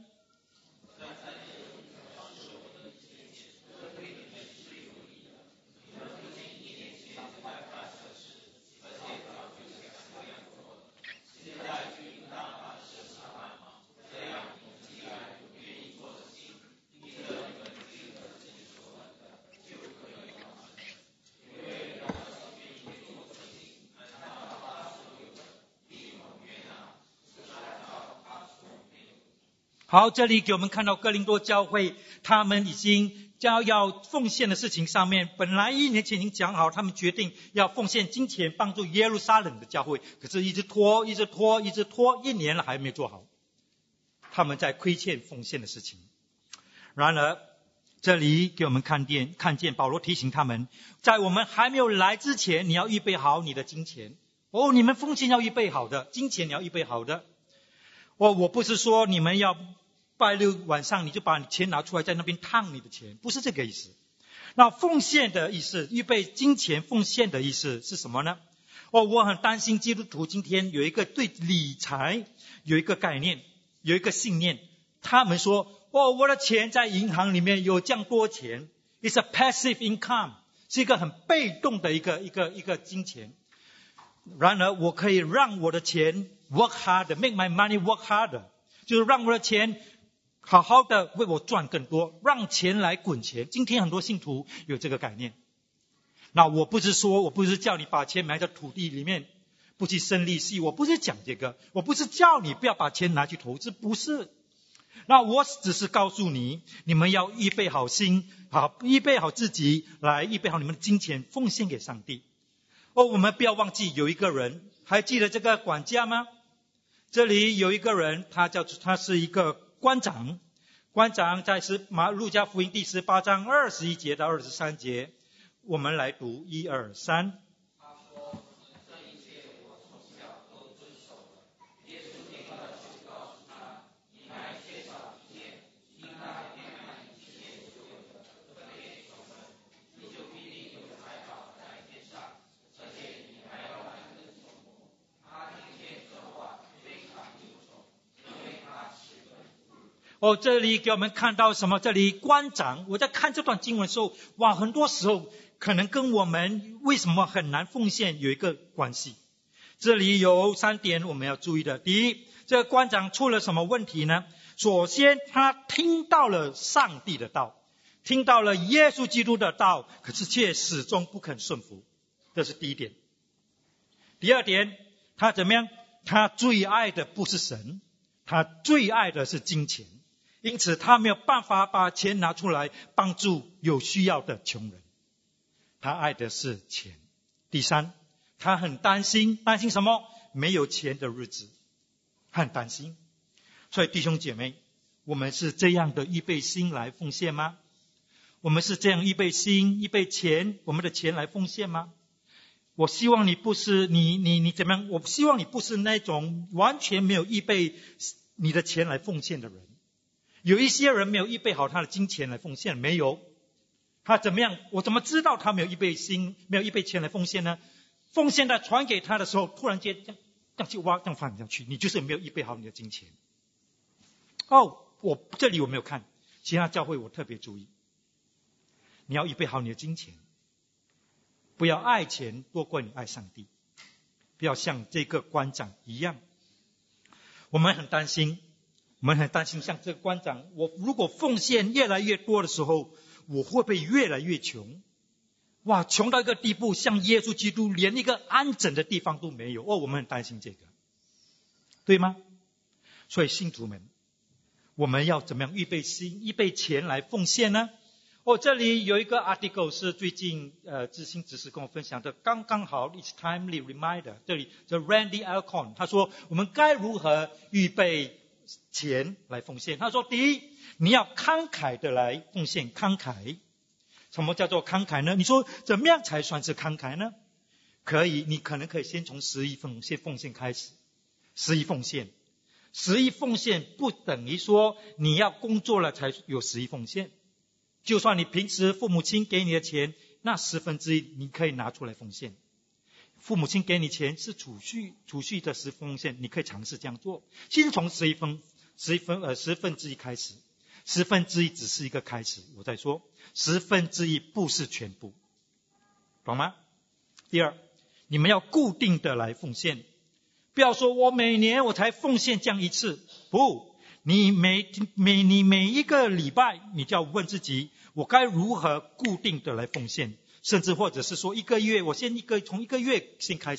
好，这里给我们看到哥林多教会，他们已经将要奉献的事情上面，本来一年前已经讲好，他们决定要奉献金钱帮助耶路撒冷的教会，可是一直拖，一直拖，一直拖，一年了还没做好。他们在亏欠奉献的事情。然而，这里给我们看见，看见保罗提醒他们，在我们还没有来之前，你要预备好你的金钱。哦，你们奉献要预备好的，金钱你要预备好的。哦，我不是说你们要拜六晚上你就把你钱拿出来在那边烫你的钱，不是这个意思。那奉献的意思，预备金钱奉献的意思是什么呢？哦，我很担心基督徒今天有一个对理财有一个概念，有一个信念，他们说，哦，我的钱在银行里面有这样多钱 ，it's a passive income， 是一个很被动的一个一个一个金钱。然而，我可以让我的钱 work harder， make my money work harder， 就是让我的钱好好的为我赚更多，让钱来滚钱。今天很多信徒有这个概念。那我不是说，我不是叫你把钱埋在土地里面，不去生利息，我不是讲这个，我不是叫你不要把钱拿去投资，不是。那我只是告诉你，你们要预备好心，好预备好自己，来预备好你们的金钱奉献给上帝。哦，我们不要忘记有一个人，还记得这个管家吗？这里有一个人，他叫他是一个官长。官长在十马路加福音第十八章二十一节到二十三节，我们来读一二三。 他说：“这一切我从小都遵守了。”耶稣听了就告诉他：“你来介绍一件，应当变卖一切所有的，分给穷人，你就必定有财宝在天上。而且你还要来跟从我。”他听见这话非常忧愁，因为他是个哦，这里给我们看到什么？这里官长，我在看这段经文的时候，哇，很多时候可能跟我们为什么很难奉献有一个关系。这里有三点我们要注意的。第一，这个官长出了什么问题呢？首先，他听到了上帝的道，听到了耶稣基督的道，可是却始终不肯顺服，这是第一点。第二点，他怎么样？他最爱的不是神，他最爱的是金钱。因此他没有办法把钱拿出来帮助有需要的穷人，他爱的是钱。第三，他很担心，担心什么？没有钱的日子，他很担心。所以弟兄姐妹，我们是这样的预备心来奉献吗？我们是这样预备心、预备钱，我们的钱来奉献吗？我希望你不是你你你怎么样？我希望你不是那种完全没有预备你的钱来奉献的人。有一些人没有预备好他的金钱来奉献，没有，他怎么样？我怎么知道他没有预备心，没有预备钱来奉献呢？奉献在传给他的时候，突然间这样这样去挖，这样放上去，你就是没有预备好你的金钱。哦，我这里我没有看，其他教会我特别注意，你要预备好你的金钱，不要爱钱多过你爱上帝，不要像这个官长一样。我们很担心。我们很担心像这个官长，我如果奉献越来越多的时候，我会不会越来越穷？哇，穷到一个地步，像耶稣基督连一个安枕的地方都没有。哦，我们很担心这个，对吗？所以信徒们，我们要怎么样预备心、预备钱来奉献呢？哦，这里有一个 article 是最近呃知心执事跟我分享的，刚刚好 it's timely reminder。这里这 Randy Alcorn 他说，我们该如何预备钱来奉献？他说，第一，你要慷慨的来奉献。慷慨，什么叫做慷慨呢？你说怎么样才算是慷慨呢？可以，你可能可以先从十亿奉献奉献开始。十亿奉献，十亿奉献不等于说你要工作了才有十亿奉献。就算你平时父母亲给你的钱，那十分之一你可以拿出来奉献。父母亲给你钱是储蓄，储蓄的十奉献，你可以尝试这样做。先从十一分、十一分呃十分之一开始，十分之一只是一个开始。我再说，十分之一不是全部，懂吗？第二，你们要固定的来奉献，不要说我每年我才奉献这样一次，不，你每每你每一个礼拜，你就要问自己，我该如何固定的来奉献。甚至或者是说一个月，我先一个从一个月先开始，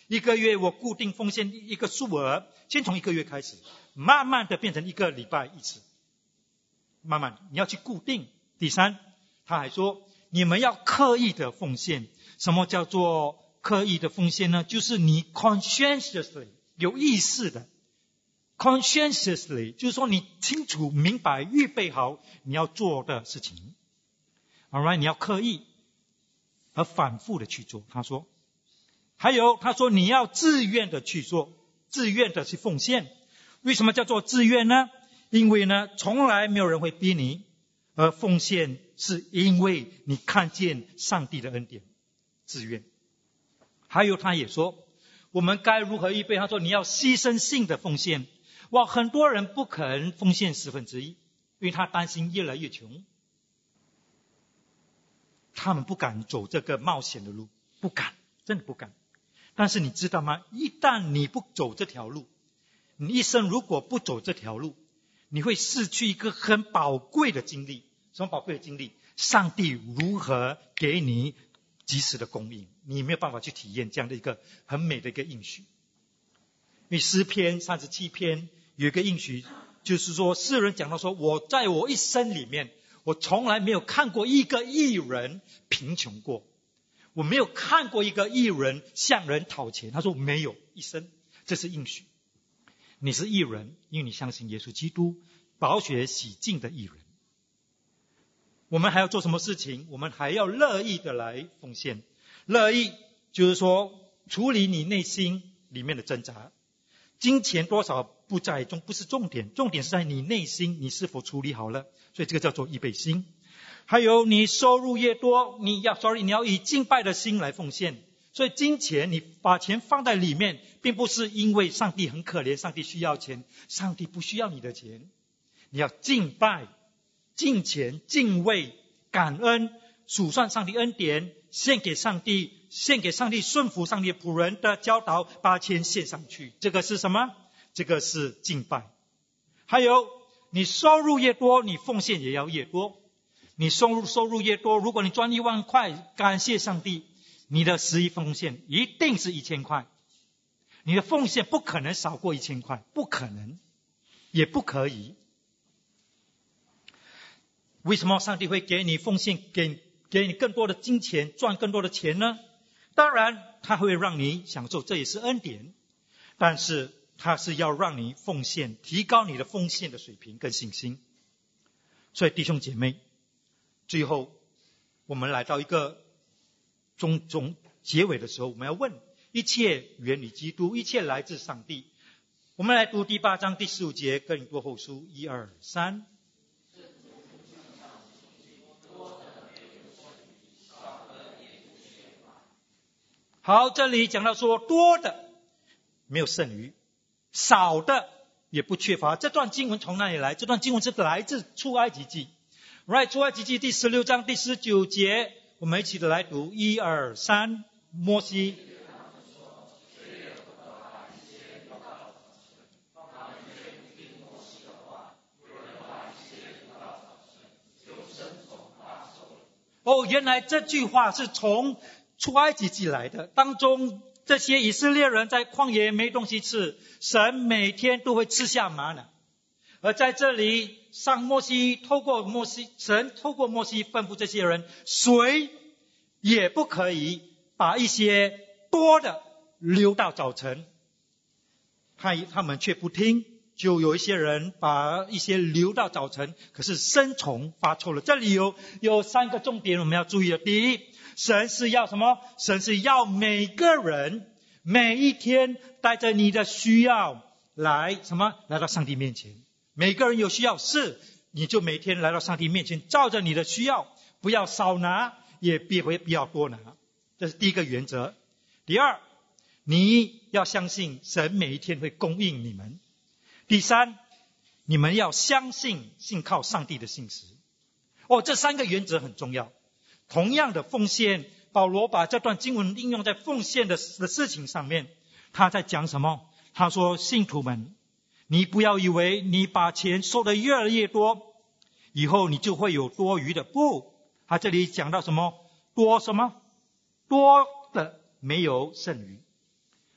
一个月我固定奉献一个数额，先从一个月开始，慢慢的变成一个礼拜一次，慢慢你要去固定。第三，他还说你们要刻意的奉献。什么叫做刻意的奉献呢？就是你 conscientiously 有意识的 conscientiously 就是说你清楚明白预备好你要做的事情。 Alright， 你要刻意而反复的去做。他说还有他说你要自愿的去做，自愿的去奉献。为什么叫做自愿呢？因为呢从来没有人会逼你，而奉献是因为你看见上帝的恩典，自愿。还有他也说我们该如何预备，他说你要牺牲性的奉献。哇，很多人不肯奉献十分之一，因为他担心越来越穷，他们不敢走这个冒险的路，不敢，真的不敢。但是你知道吗？一旦你不走这条路，你一生如果不走这条路，你会失去一个很宝贵的经历。什么宝贵的经历？上帝如何给你及时的供应，你没有办法去体验这样的一个很美的一个应许。因为诗篇三十七篇有一个应许，就是说诗人讲到说，我在我一生里面，我从来没有看过一个义人贫穷过，我没有看过一个义人向人讨钱。他说没有，一生。这是应许。你是义人，因为你相信耶稣基督宝血洗净的义人。我们还要做什么事情？我们还要乐意的来奉献。乐意就是说处理你内心里面的挣扎。金钱多少不在重，不是重点，重点是在你内心你是否处理好了。所以这个叫做预备心。还有你收入越多，你要 sorry 你要以敬拜的心来奉献。所以金钱你把钱放在里面，并不是因为上帝很可怜，上帝需要钱，上帝不需要你的钱。你要敬拜、敬虔、敬畏、感恩，数算上帝恩典，献给上帝，献给上帝，顺服上帝仆人的教导，把钱献上去。这个是什么？这个是敬拜。还有你收入越多，你奉献也要越多。你收入收入越多，如果你赚一万块，感谢上帝，你的十一奉献一定是一千块。你的奉献不可能少过一千块，不可能，也不可以。为什么上帝会给你奉献，给给你更多的金钱，赚更多的钱呢？当然他会让你享受，这也是恩典，但是他是要让你奉献，提高你的奉献的水平跟信心。所以弟兄姐妹，最后我们来到一个中中结尾的时候，我们要问，一切源于基督，一切来自上帝。我们来读第八章第十五节，哥林多后书一二三。好，这里讲到说多的没有剩余，少的也不缺乏。这段经文从哪里来？这段经文是来自出埃及记。Right， 出埃及记第十六章第十九节，我们一起的来读一二三。摩西哦，原来这句话是从出埃及记来的。当中这些以色列人在旷野没东西吃，神每天都会吃下玛拿。而在这里上摩西透过摩西神透过摩西吩咐这些人，谁也不可以把一些多的留到早晨。他他们却不听，就有一些人把一些留到早晨，可是生虫发臭了。这里有有三个重点我们要注意的。第一，神是要什么？神是要每个人每一天带着你的需要来什么？来到上帝面前。每个人有需要，是你就每天来到上帝面前，照着你的需要，不要少拿，也别不要多拿。这是第一个原则。第二，你要相信神每一天会供应你们。第三，你们要相信信靠上帝的信实。哦，这三个原则很重要。同样的奉献，保罗把这段经文应用在奉献的的事情上面。他在讲什么？他说，信徒们，你不要以为你把钱收得越来越多，以后你就会有多余的。不，他这里讲到什么？多什么？多的没有剩余。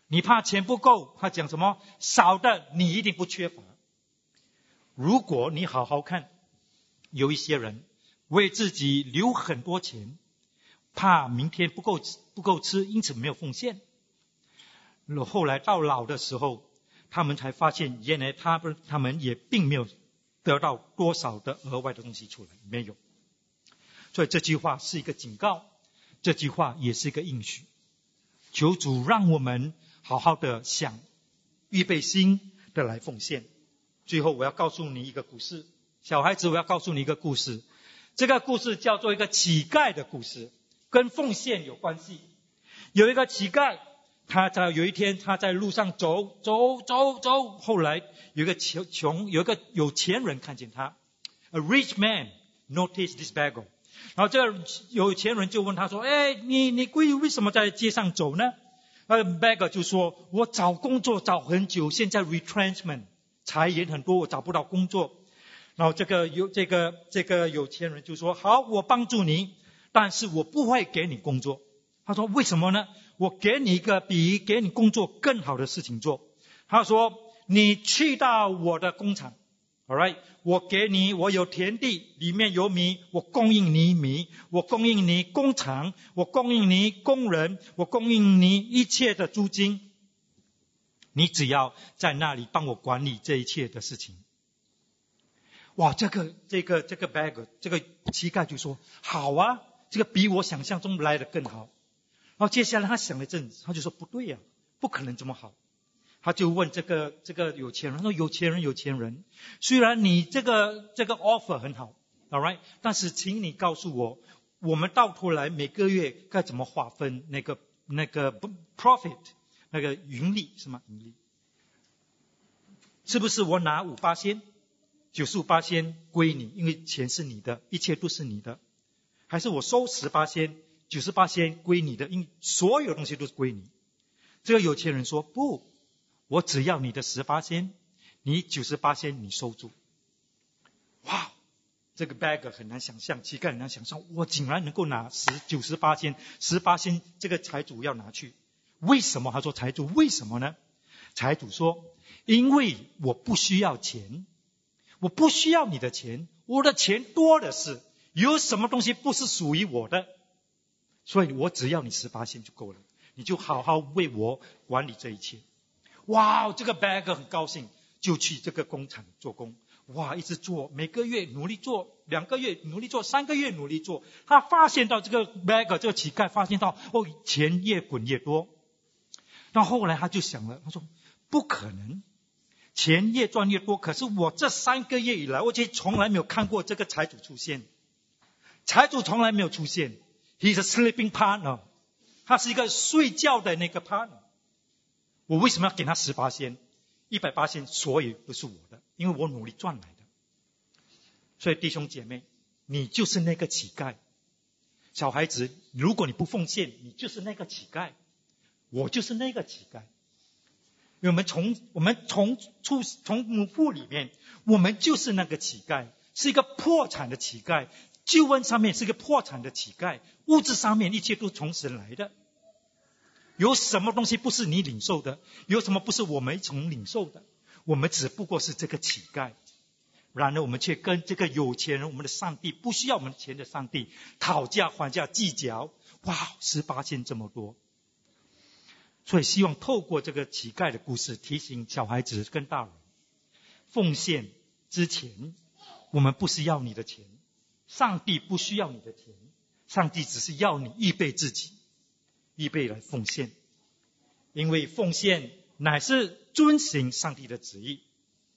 你怕钱不够，他讲什么？少的你一定不缺乏。如果你好好看，有一些人为自己留很多钱，怕明天不够不够吃，因此没有奉献。后来到老的时候，他们才发现，原来他们他们也并没有得到多少的额外的东西出来，没有。所以这句话是一个警告，这句话也是一个应许。求主让我们好好的想，预备心的来奉献。最后我要告诉你一个故事，小孩子，我要告诉你一个故事。这个故事叫做一个乞丐的故事，跟奉献有关系。有一个乞丐，他在有一天他在路上走走走走，后来有一个穷穷有一个有钱人看见他 ，a rich man noticed this beggar。然后这个有钱人就问他说：“哎，你你故意为什么在街上走呢？”呃 beggar 就说：“我找工作找很久，现在 retrenchment 裁员很多，我找不到工作。”然后这个有这个这个有钱人就说：“好，我帮助你，但是我不会给你工作。”他说：“为什么呢？我给你一个比给你工作更好的事情做。”他说：“你去到我的工厂 ，all right， 我给你，我有田地，里面有米，我供应你米，我供应你工厂，我供应你工人，我供应你一切的租金。你只要在那里帮我管理这一切的事情。”哇，这个这个这个 beggar 这个乞丐就说：“好啊，这个比我想象中来的更好。”然后接下来他想了一阵子，他就说：“不对呀、啊，不可能这么好。”他就问这个这个有钱人说：“有钱人有钱人，虽然你这个这个 offer 很好 ，all right， 但是请你告诉我，我们到头来每个月该怎么划分那个那个 profit 那个盈利是吗？盈利是不是我拿五八仙？九十五八仙归你，因为钱是你的，一切都是你的，还是我收十八仙，九十八仙归你的，因为所有东西都是归你。”这个有钱人说：“不，我只要你的十八仙，你九十八仙你收住。”哇，这个 beggar 很难想象，乞丐很难想象，我竟然能够拿十九十八仙，十八仙这个财主要拿去，为什么？他说：“财主为什么呢？”财主说：“因为我不需要钱。我不需要你的钱，我的钱多的是，有什么东西不是属于我的？所以我只要你十八仙就够了，你就好好为我管理这一切。”哇，这个 beggar 很高兴，就去这个工厂做工。哇，一直做，每个月努力做，两个月努力做，三个月努力做。他发现到这个 beggar 这个乞丐发现到，哦，钱越滚越多。到后来他就想了，他说：“不可能。钱越赚越多，可是我这三个月以来，我却从来没有看过这个财主出现。财主从来没有出现 ，He's a sleeping partner， 他是一个睡觉的那个 partner。我为什么要给他十八仙、一百八仙？所以不是我的，因为我努力赚来的。所以弟兄姐妹，你就是那个乞丐。小孩子，如果你不奉献，你就是那个乞丐，我就是那个乞丐。因为我们从我们从出从母腹里面，我们就是那个乞丐，是一个破产的乞丐。救恩上面是一个破产的乞丐，物质上面一切都从神来的。有什么东西不是你领受的？有什么不是我们从领受的？我们只不过是这个乞丐，然而我们却跟这个有钱人，我们的上帝不需要我们钱的上帝讨价还价计较。哇，十八仙这么多！所以希望透过这个乞丐的故事，提醒小孩子跟大人，奉献之前，我们不是要你的钱，上帝不需要你的钱，上帝只是要你预备自己，预备来奉献。因为奉献乃是遵行上帝的旨意。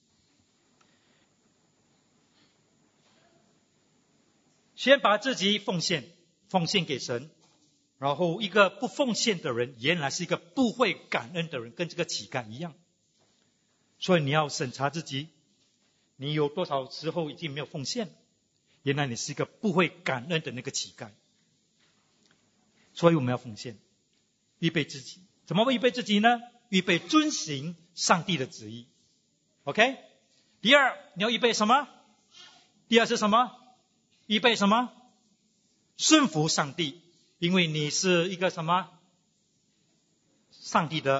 先把自己奉献，奉献给神。然后一个不奉献的人，原来是一个不会感恩的人，跟这个乞丐一样。所以你要审查自己，你有多少时候已经没有奉献，原来你是一个不会感恩的那个乞丐。所以我们要奉献，预备自己。怎么预备自己呢？预备遵行上帝的旨意。 OK。 第二，你要预备什么？第二是什么？预备什么？顺服上帝。因为你是一个什么？上帝的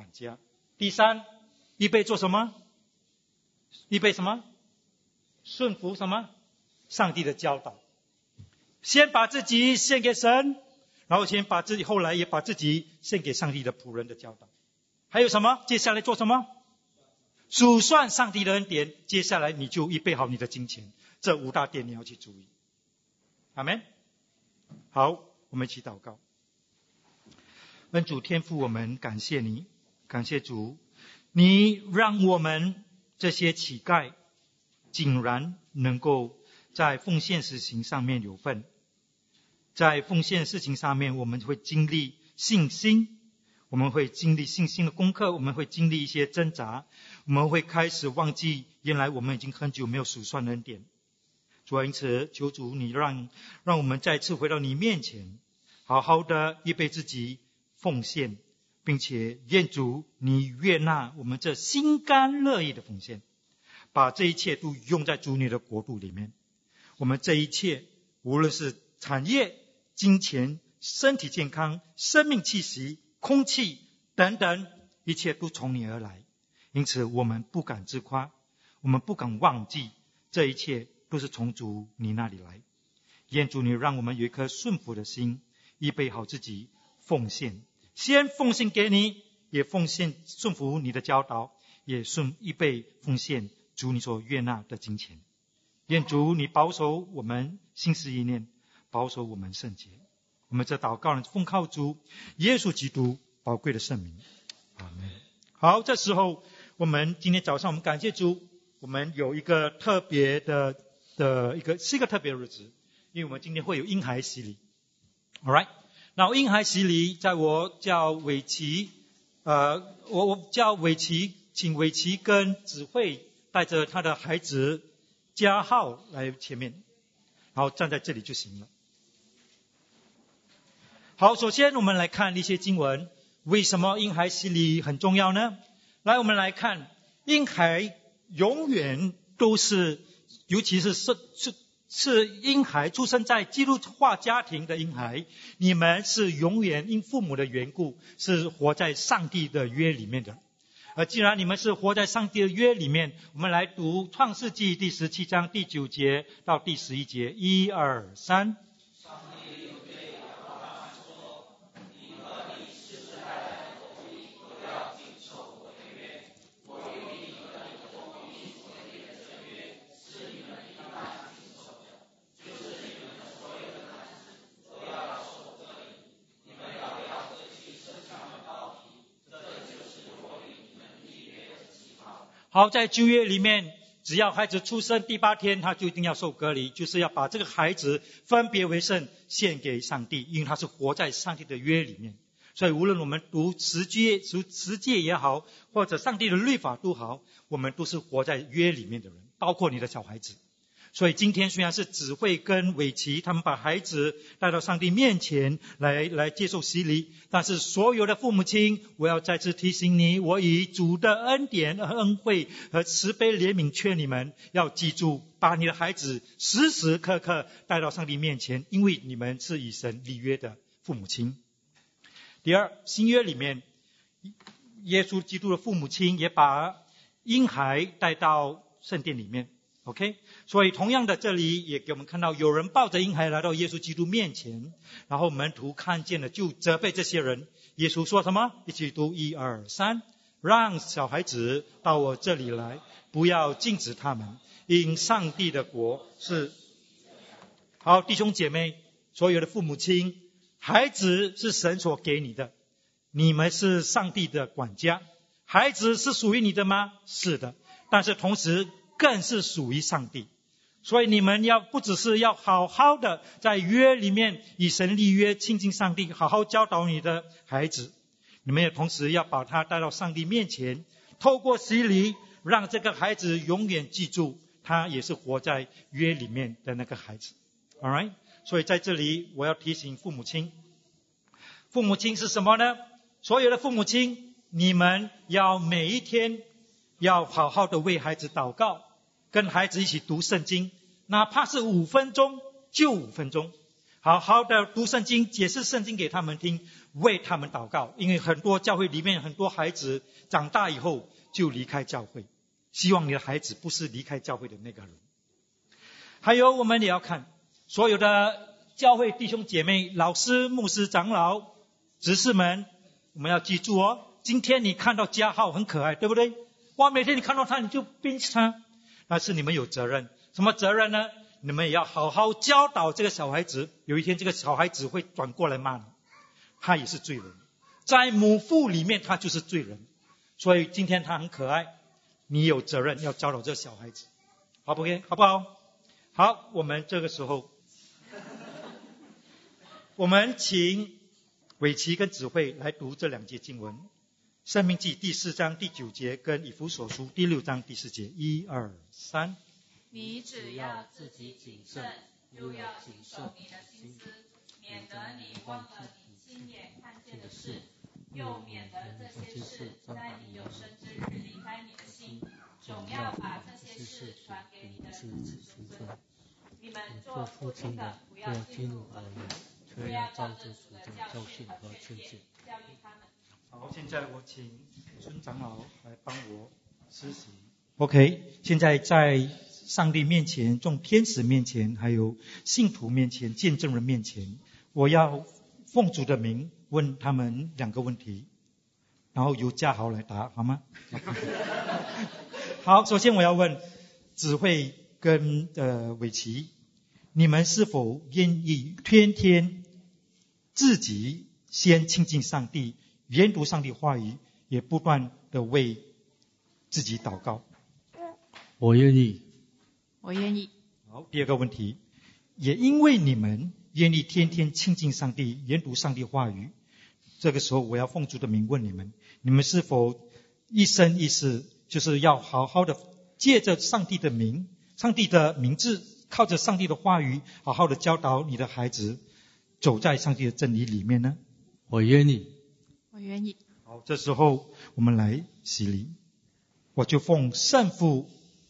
管家。第三，预备做什么？预备什么？顺服什么？上帝的教导。先把自己献给神，然后先把自己，后来也把自己献给上帝的仆人的教导。还有什么？接下来做什么？数算上帝的恩典。接下来你就预备好你的金钱。这五大点你要去注意。阿们。好，我们一起祷告。恩主天父，我们感谢你，感谢主，你让我们这些乞丐竟然能够在奉献事情上面有份。在奉献事情上面，我们会经历信心，我们会经历信心的功课，我们会经历一些挣扎，我们会开始忘记原来我们已经很久没有数算恩典。主啊，因此求主你让让我们再次回到你面前，好好的预备自己奉献，并且愿主你悦纳我们这心甘乐意的奉献，把这一切都用在主你的国度里面。我们这一切无论是产业、金钱、身体健康、生命气息、空气等等，一切都从你而来。因此我们不敢自夸，我们不敢忘记这一切都是从主你那里来。愿主你让我们有一颗顺服的心，预备好自己奉献，先奉献给你，也奉献顺服你的教导，也顺预备奉献主你所悦纳的金钱。愿主你保守我们心思意念，保守我们圣洁。我们这祷告呢，奉靠主耶稣基督宝贵的圣名，阿们。好，这时候我们今天早上我们感谢主，我们有一个特别的的一个是一个特别的日子，因为我们今天会有婴孩洗礼。 Alright， 然后婴孩洗礼，在我叫伟奇呃，我我叫伟奇，请伟奇跟子慧带着他的孩子嘉浩来前面，然后站在这里就行了。好，首先我们来看一些经文，为什么婴孩洗礼很重要呢？来，我们来看，婴孩永远都是，尤其是是是是婴孩出生在基督化家庭的婴孩，你们是永远因父母的缘故是活在上帝的约里面的。而既然你们是活在上帝的约里面，我们来读创世纪第十七章第九节到第十一节，一二三。好，在旧约里面，只要孩子出生第八天，他就一定要受割礼，就是要把这个孩子分别为圣，献给上帝，因为他是活在上帝的约里面。所以无论我们读十诫、读十诫也好，或者上帝的律法都好，我们都是活在约里面的人，包括你的小孩子。所以今天虽然是子慧跟伟奇他们把孩子带到上帝面前来来接受洗礼，但是所有的父母亲，我要再次提醒你，我以主的恩典和恩惠和慈悲怜悯劝你们，要记住把你的孩子时时刻刻带到上帝面前，因为你们是与神立约的父母亲。第二，新约里面耶稣基督的父母亲也把婴孩带到圣殿里面， OK， 所以同样的，这里也给我们看到有人抱着婴孩来到耶稣基督面前，然后门徒看见了就责备这些人。耶稣说什么？一起读，一二三，让小孩子到我这里来，不要禁止他们，因上帝的国是。好，弟兄姐妹，所有的父母亲，孩子是神所给你的，你们是上帝的管家。孩子是属于你的吗？是的，但是同时更是属于上帝。所以你们要不只是要好好的在约里面与神立约，亲近上帝，好好教导你的孩子，你们也同时要把他带到上帝面前，透过洗礼让这个孩子永远记住他也是活在约里面的那个孩子。 Alright， 所以在这里我要提醒父母亲，父母亲是什么呢？所有的父母亲，你们要每一天要好好的为孩子祷告，跟孩子一起读圣经，哪怕是五分钟就五分钟， 好好的读圣经，解释圣经给他们听，为他们祷告。因为很多教会里面很多孩子长大以后就离开教会，希望你的孩子不是离开教会的那个人。还有我们也要看所有的教会弟兄姐妹、老师、牧师、长老、执事们，我们要记住哦，今天你看到嘉浩很可爱，对不对？哇，每天你看到他你就鞭策他，那是你们有责任。什么责任呢？你们也要好好教导这个小孩子，有一天这个小孩子会转过来骂你，他也是罪人，在母腹里面他就是罪人，所以今天他很可爱，你有责任要教导这个小孩子，好不 OK？ 好不好？好，我们这个时候我们请伟奇跟子慧来读这两节经文，申命记第四章第九节跟以弗所书第六章第四节。一二三。 你只要自己谨慎，又要谨守你的心思，免得你忘了你亲眼看见的事，又免得这些事在你有生之日离开你的心，总要把这些事传给你的子孙。你们做父亲的，不要激怒儿女，却要照着主的教训和劝诫教育他们。 好，现在我请孙长老来帮我施行。OK， 现在在上帝面前、众天使面前，还有信徒面前、见证人面前，我要奉主的名问他们两个问题，然后由嘉豪来答，好吗？好，首先我要问子慧跟呃伟奇，你们是否愿意天天自己先亲近上帝，研读上帝话语，也不断的为自己祷告？ 我愿意。 我愿意。 好，第二个问题，也因为你们愿意天天亲近上帝，研读上帝话语，这个时候我要奉主的名问你们，你们是否一生一世就是要好好的借着上帝的名、上帝的名字，靠着上帝的话语，好好的教导你的孩子走在上帝的真理里面呢？ 我愿意。 我愿意。 好，这时候我们来洗礼，我就奉圣父、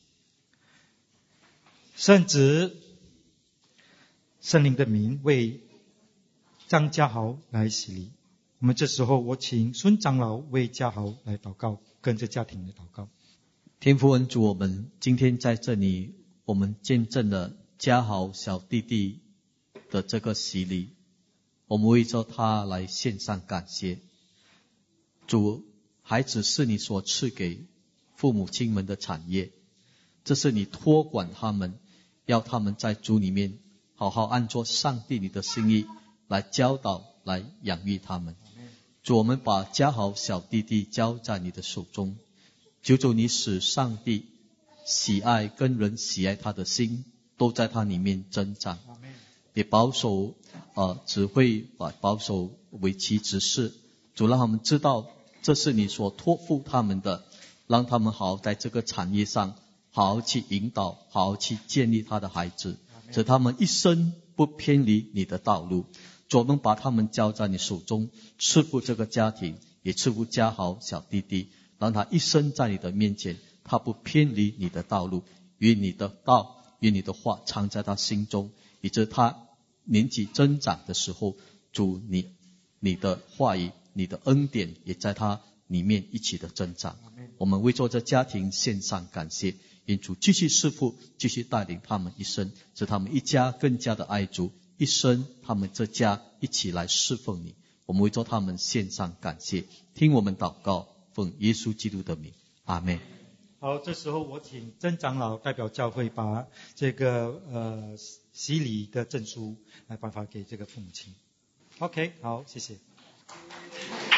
圣子、圣灵的名为张家豪来洗礼。我们这时候我请孙长老为家豪来祷告，跟着家庭来祷告。 天父恩主，我们今天在这里，我们见证了家豪小弟弟的这个洗礼，我们为着他来献上感谢。主，孩子是你所赐给父母亲们的产业，这是你托管他们，要他们在主里面好好按照上帝你的心意来教导，来养育他们。主，我们把家豪小弟弟交在你的手中，求主你使上帝喜爱跟人喜爱他的心都在他里面增长，也保守呃只会保守为其执事。主，让他们知道这是你所托付他们的，让他们好好在这个产业上好好去引导，好好去建立他的孩子，使他们一生不偏离你的道路。主，我们把他们交在你手中，赐福这个家庭，也赐福家豪小弟弟，让他一生在你的面前，他不偏离你的道路，与你的道，与你的话藏在他心中，以致他年纪增长的时候，主你你的话语、你的恩典也在他里面一起的增长。我们为做这家庭献上感谢，愿主继续赐福，继续带领他们一生，使他们一家更加的爱主，一生他们这家一起来侍奉你。我们为做他们献上感谢，听我们祷告，奉耶稣基督的名，阿们。 好，这时候我请曾长老代表教会把这个呃洗礼的证书来颁发给这个父母亲。OK， 好，谢谢。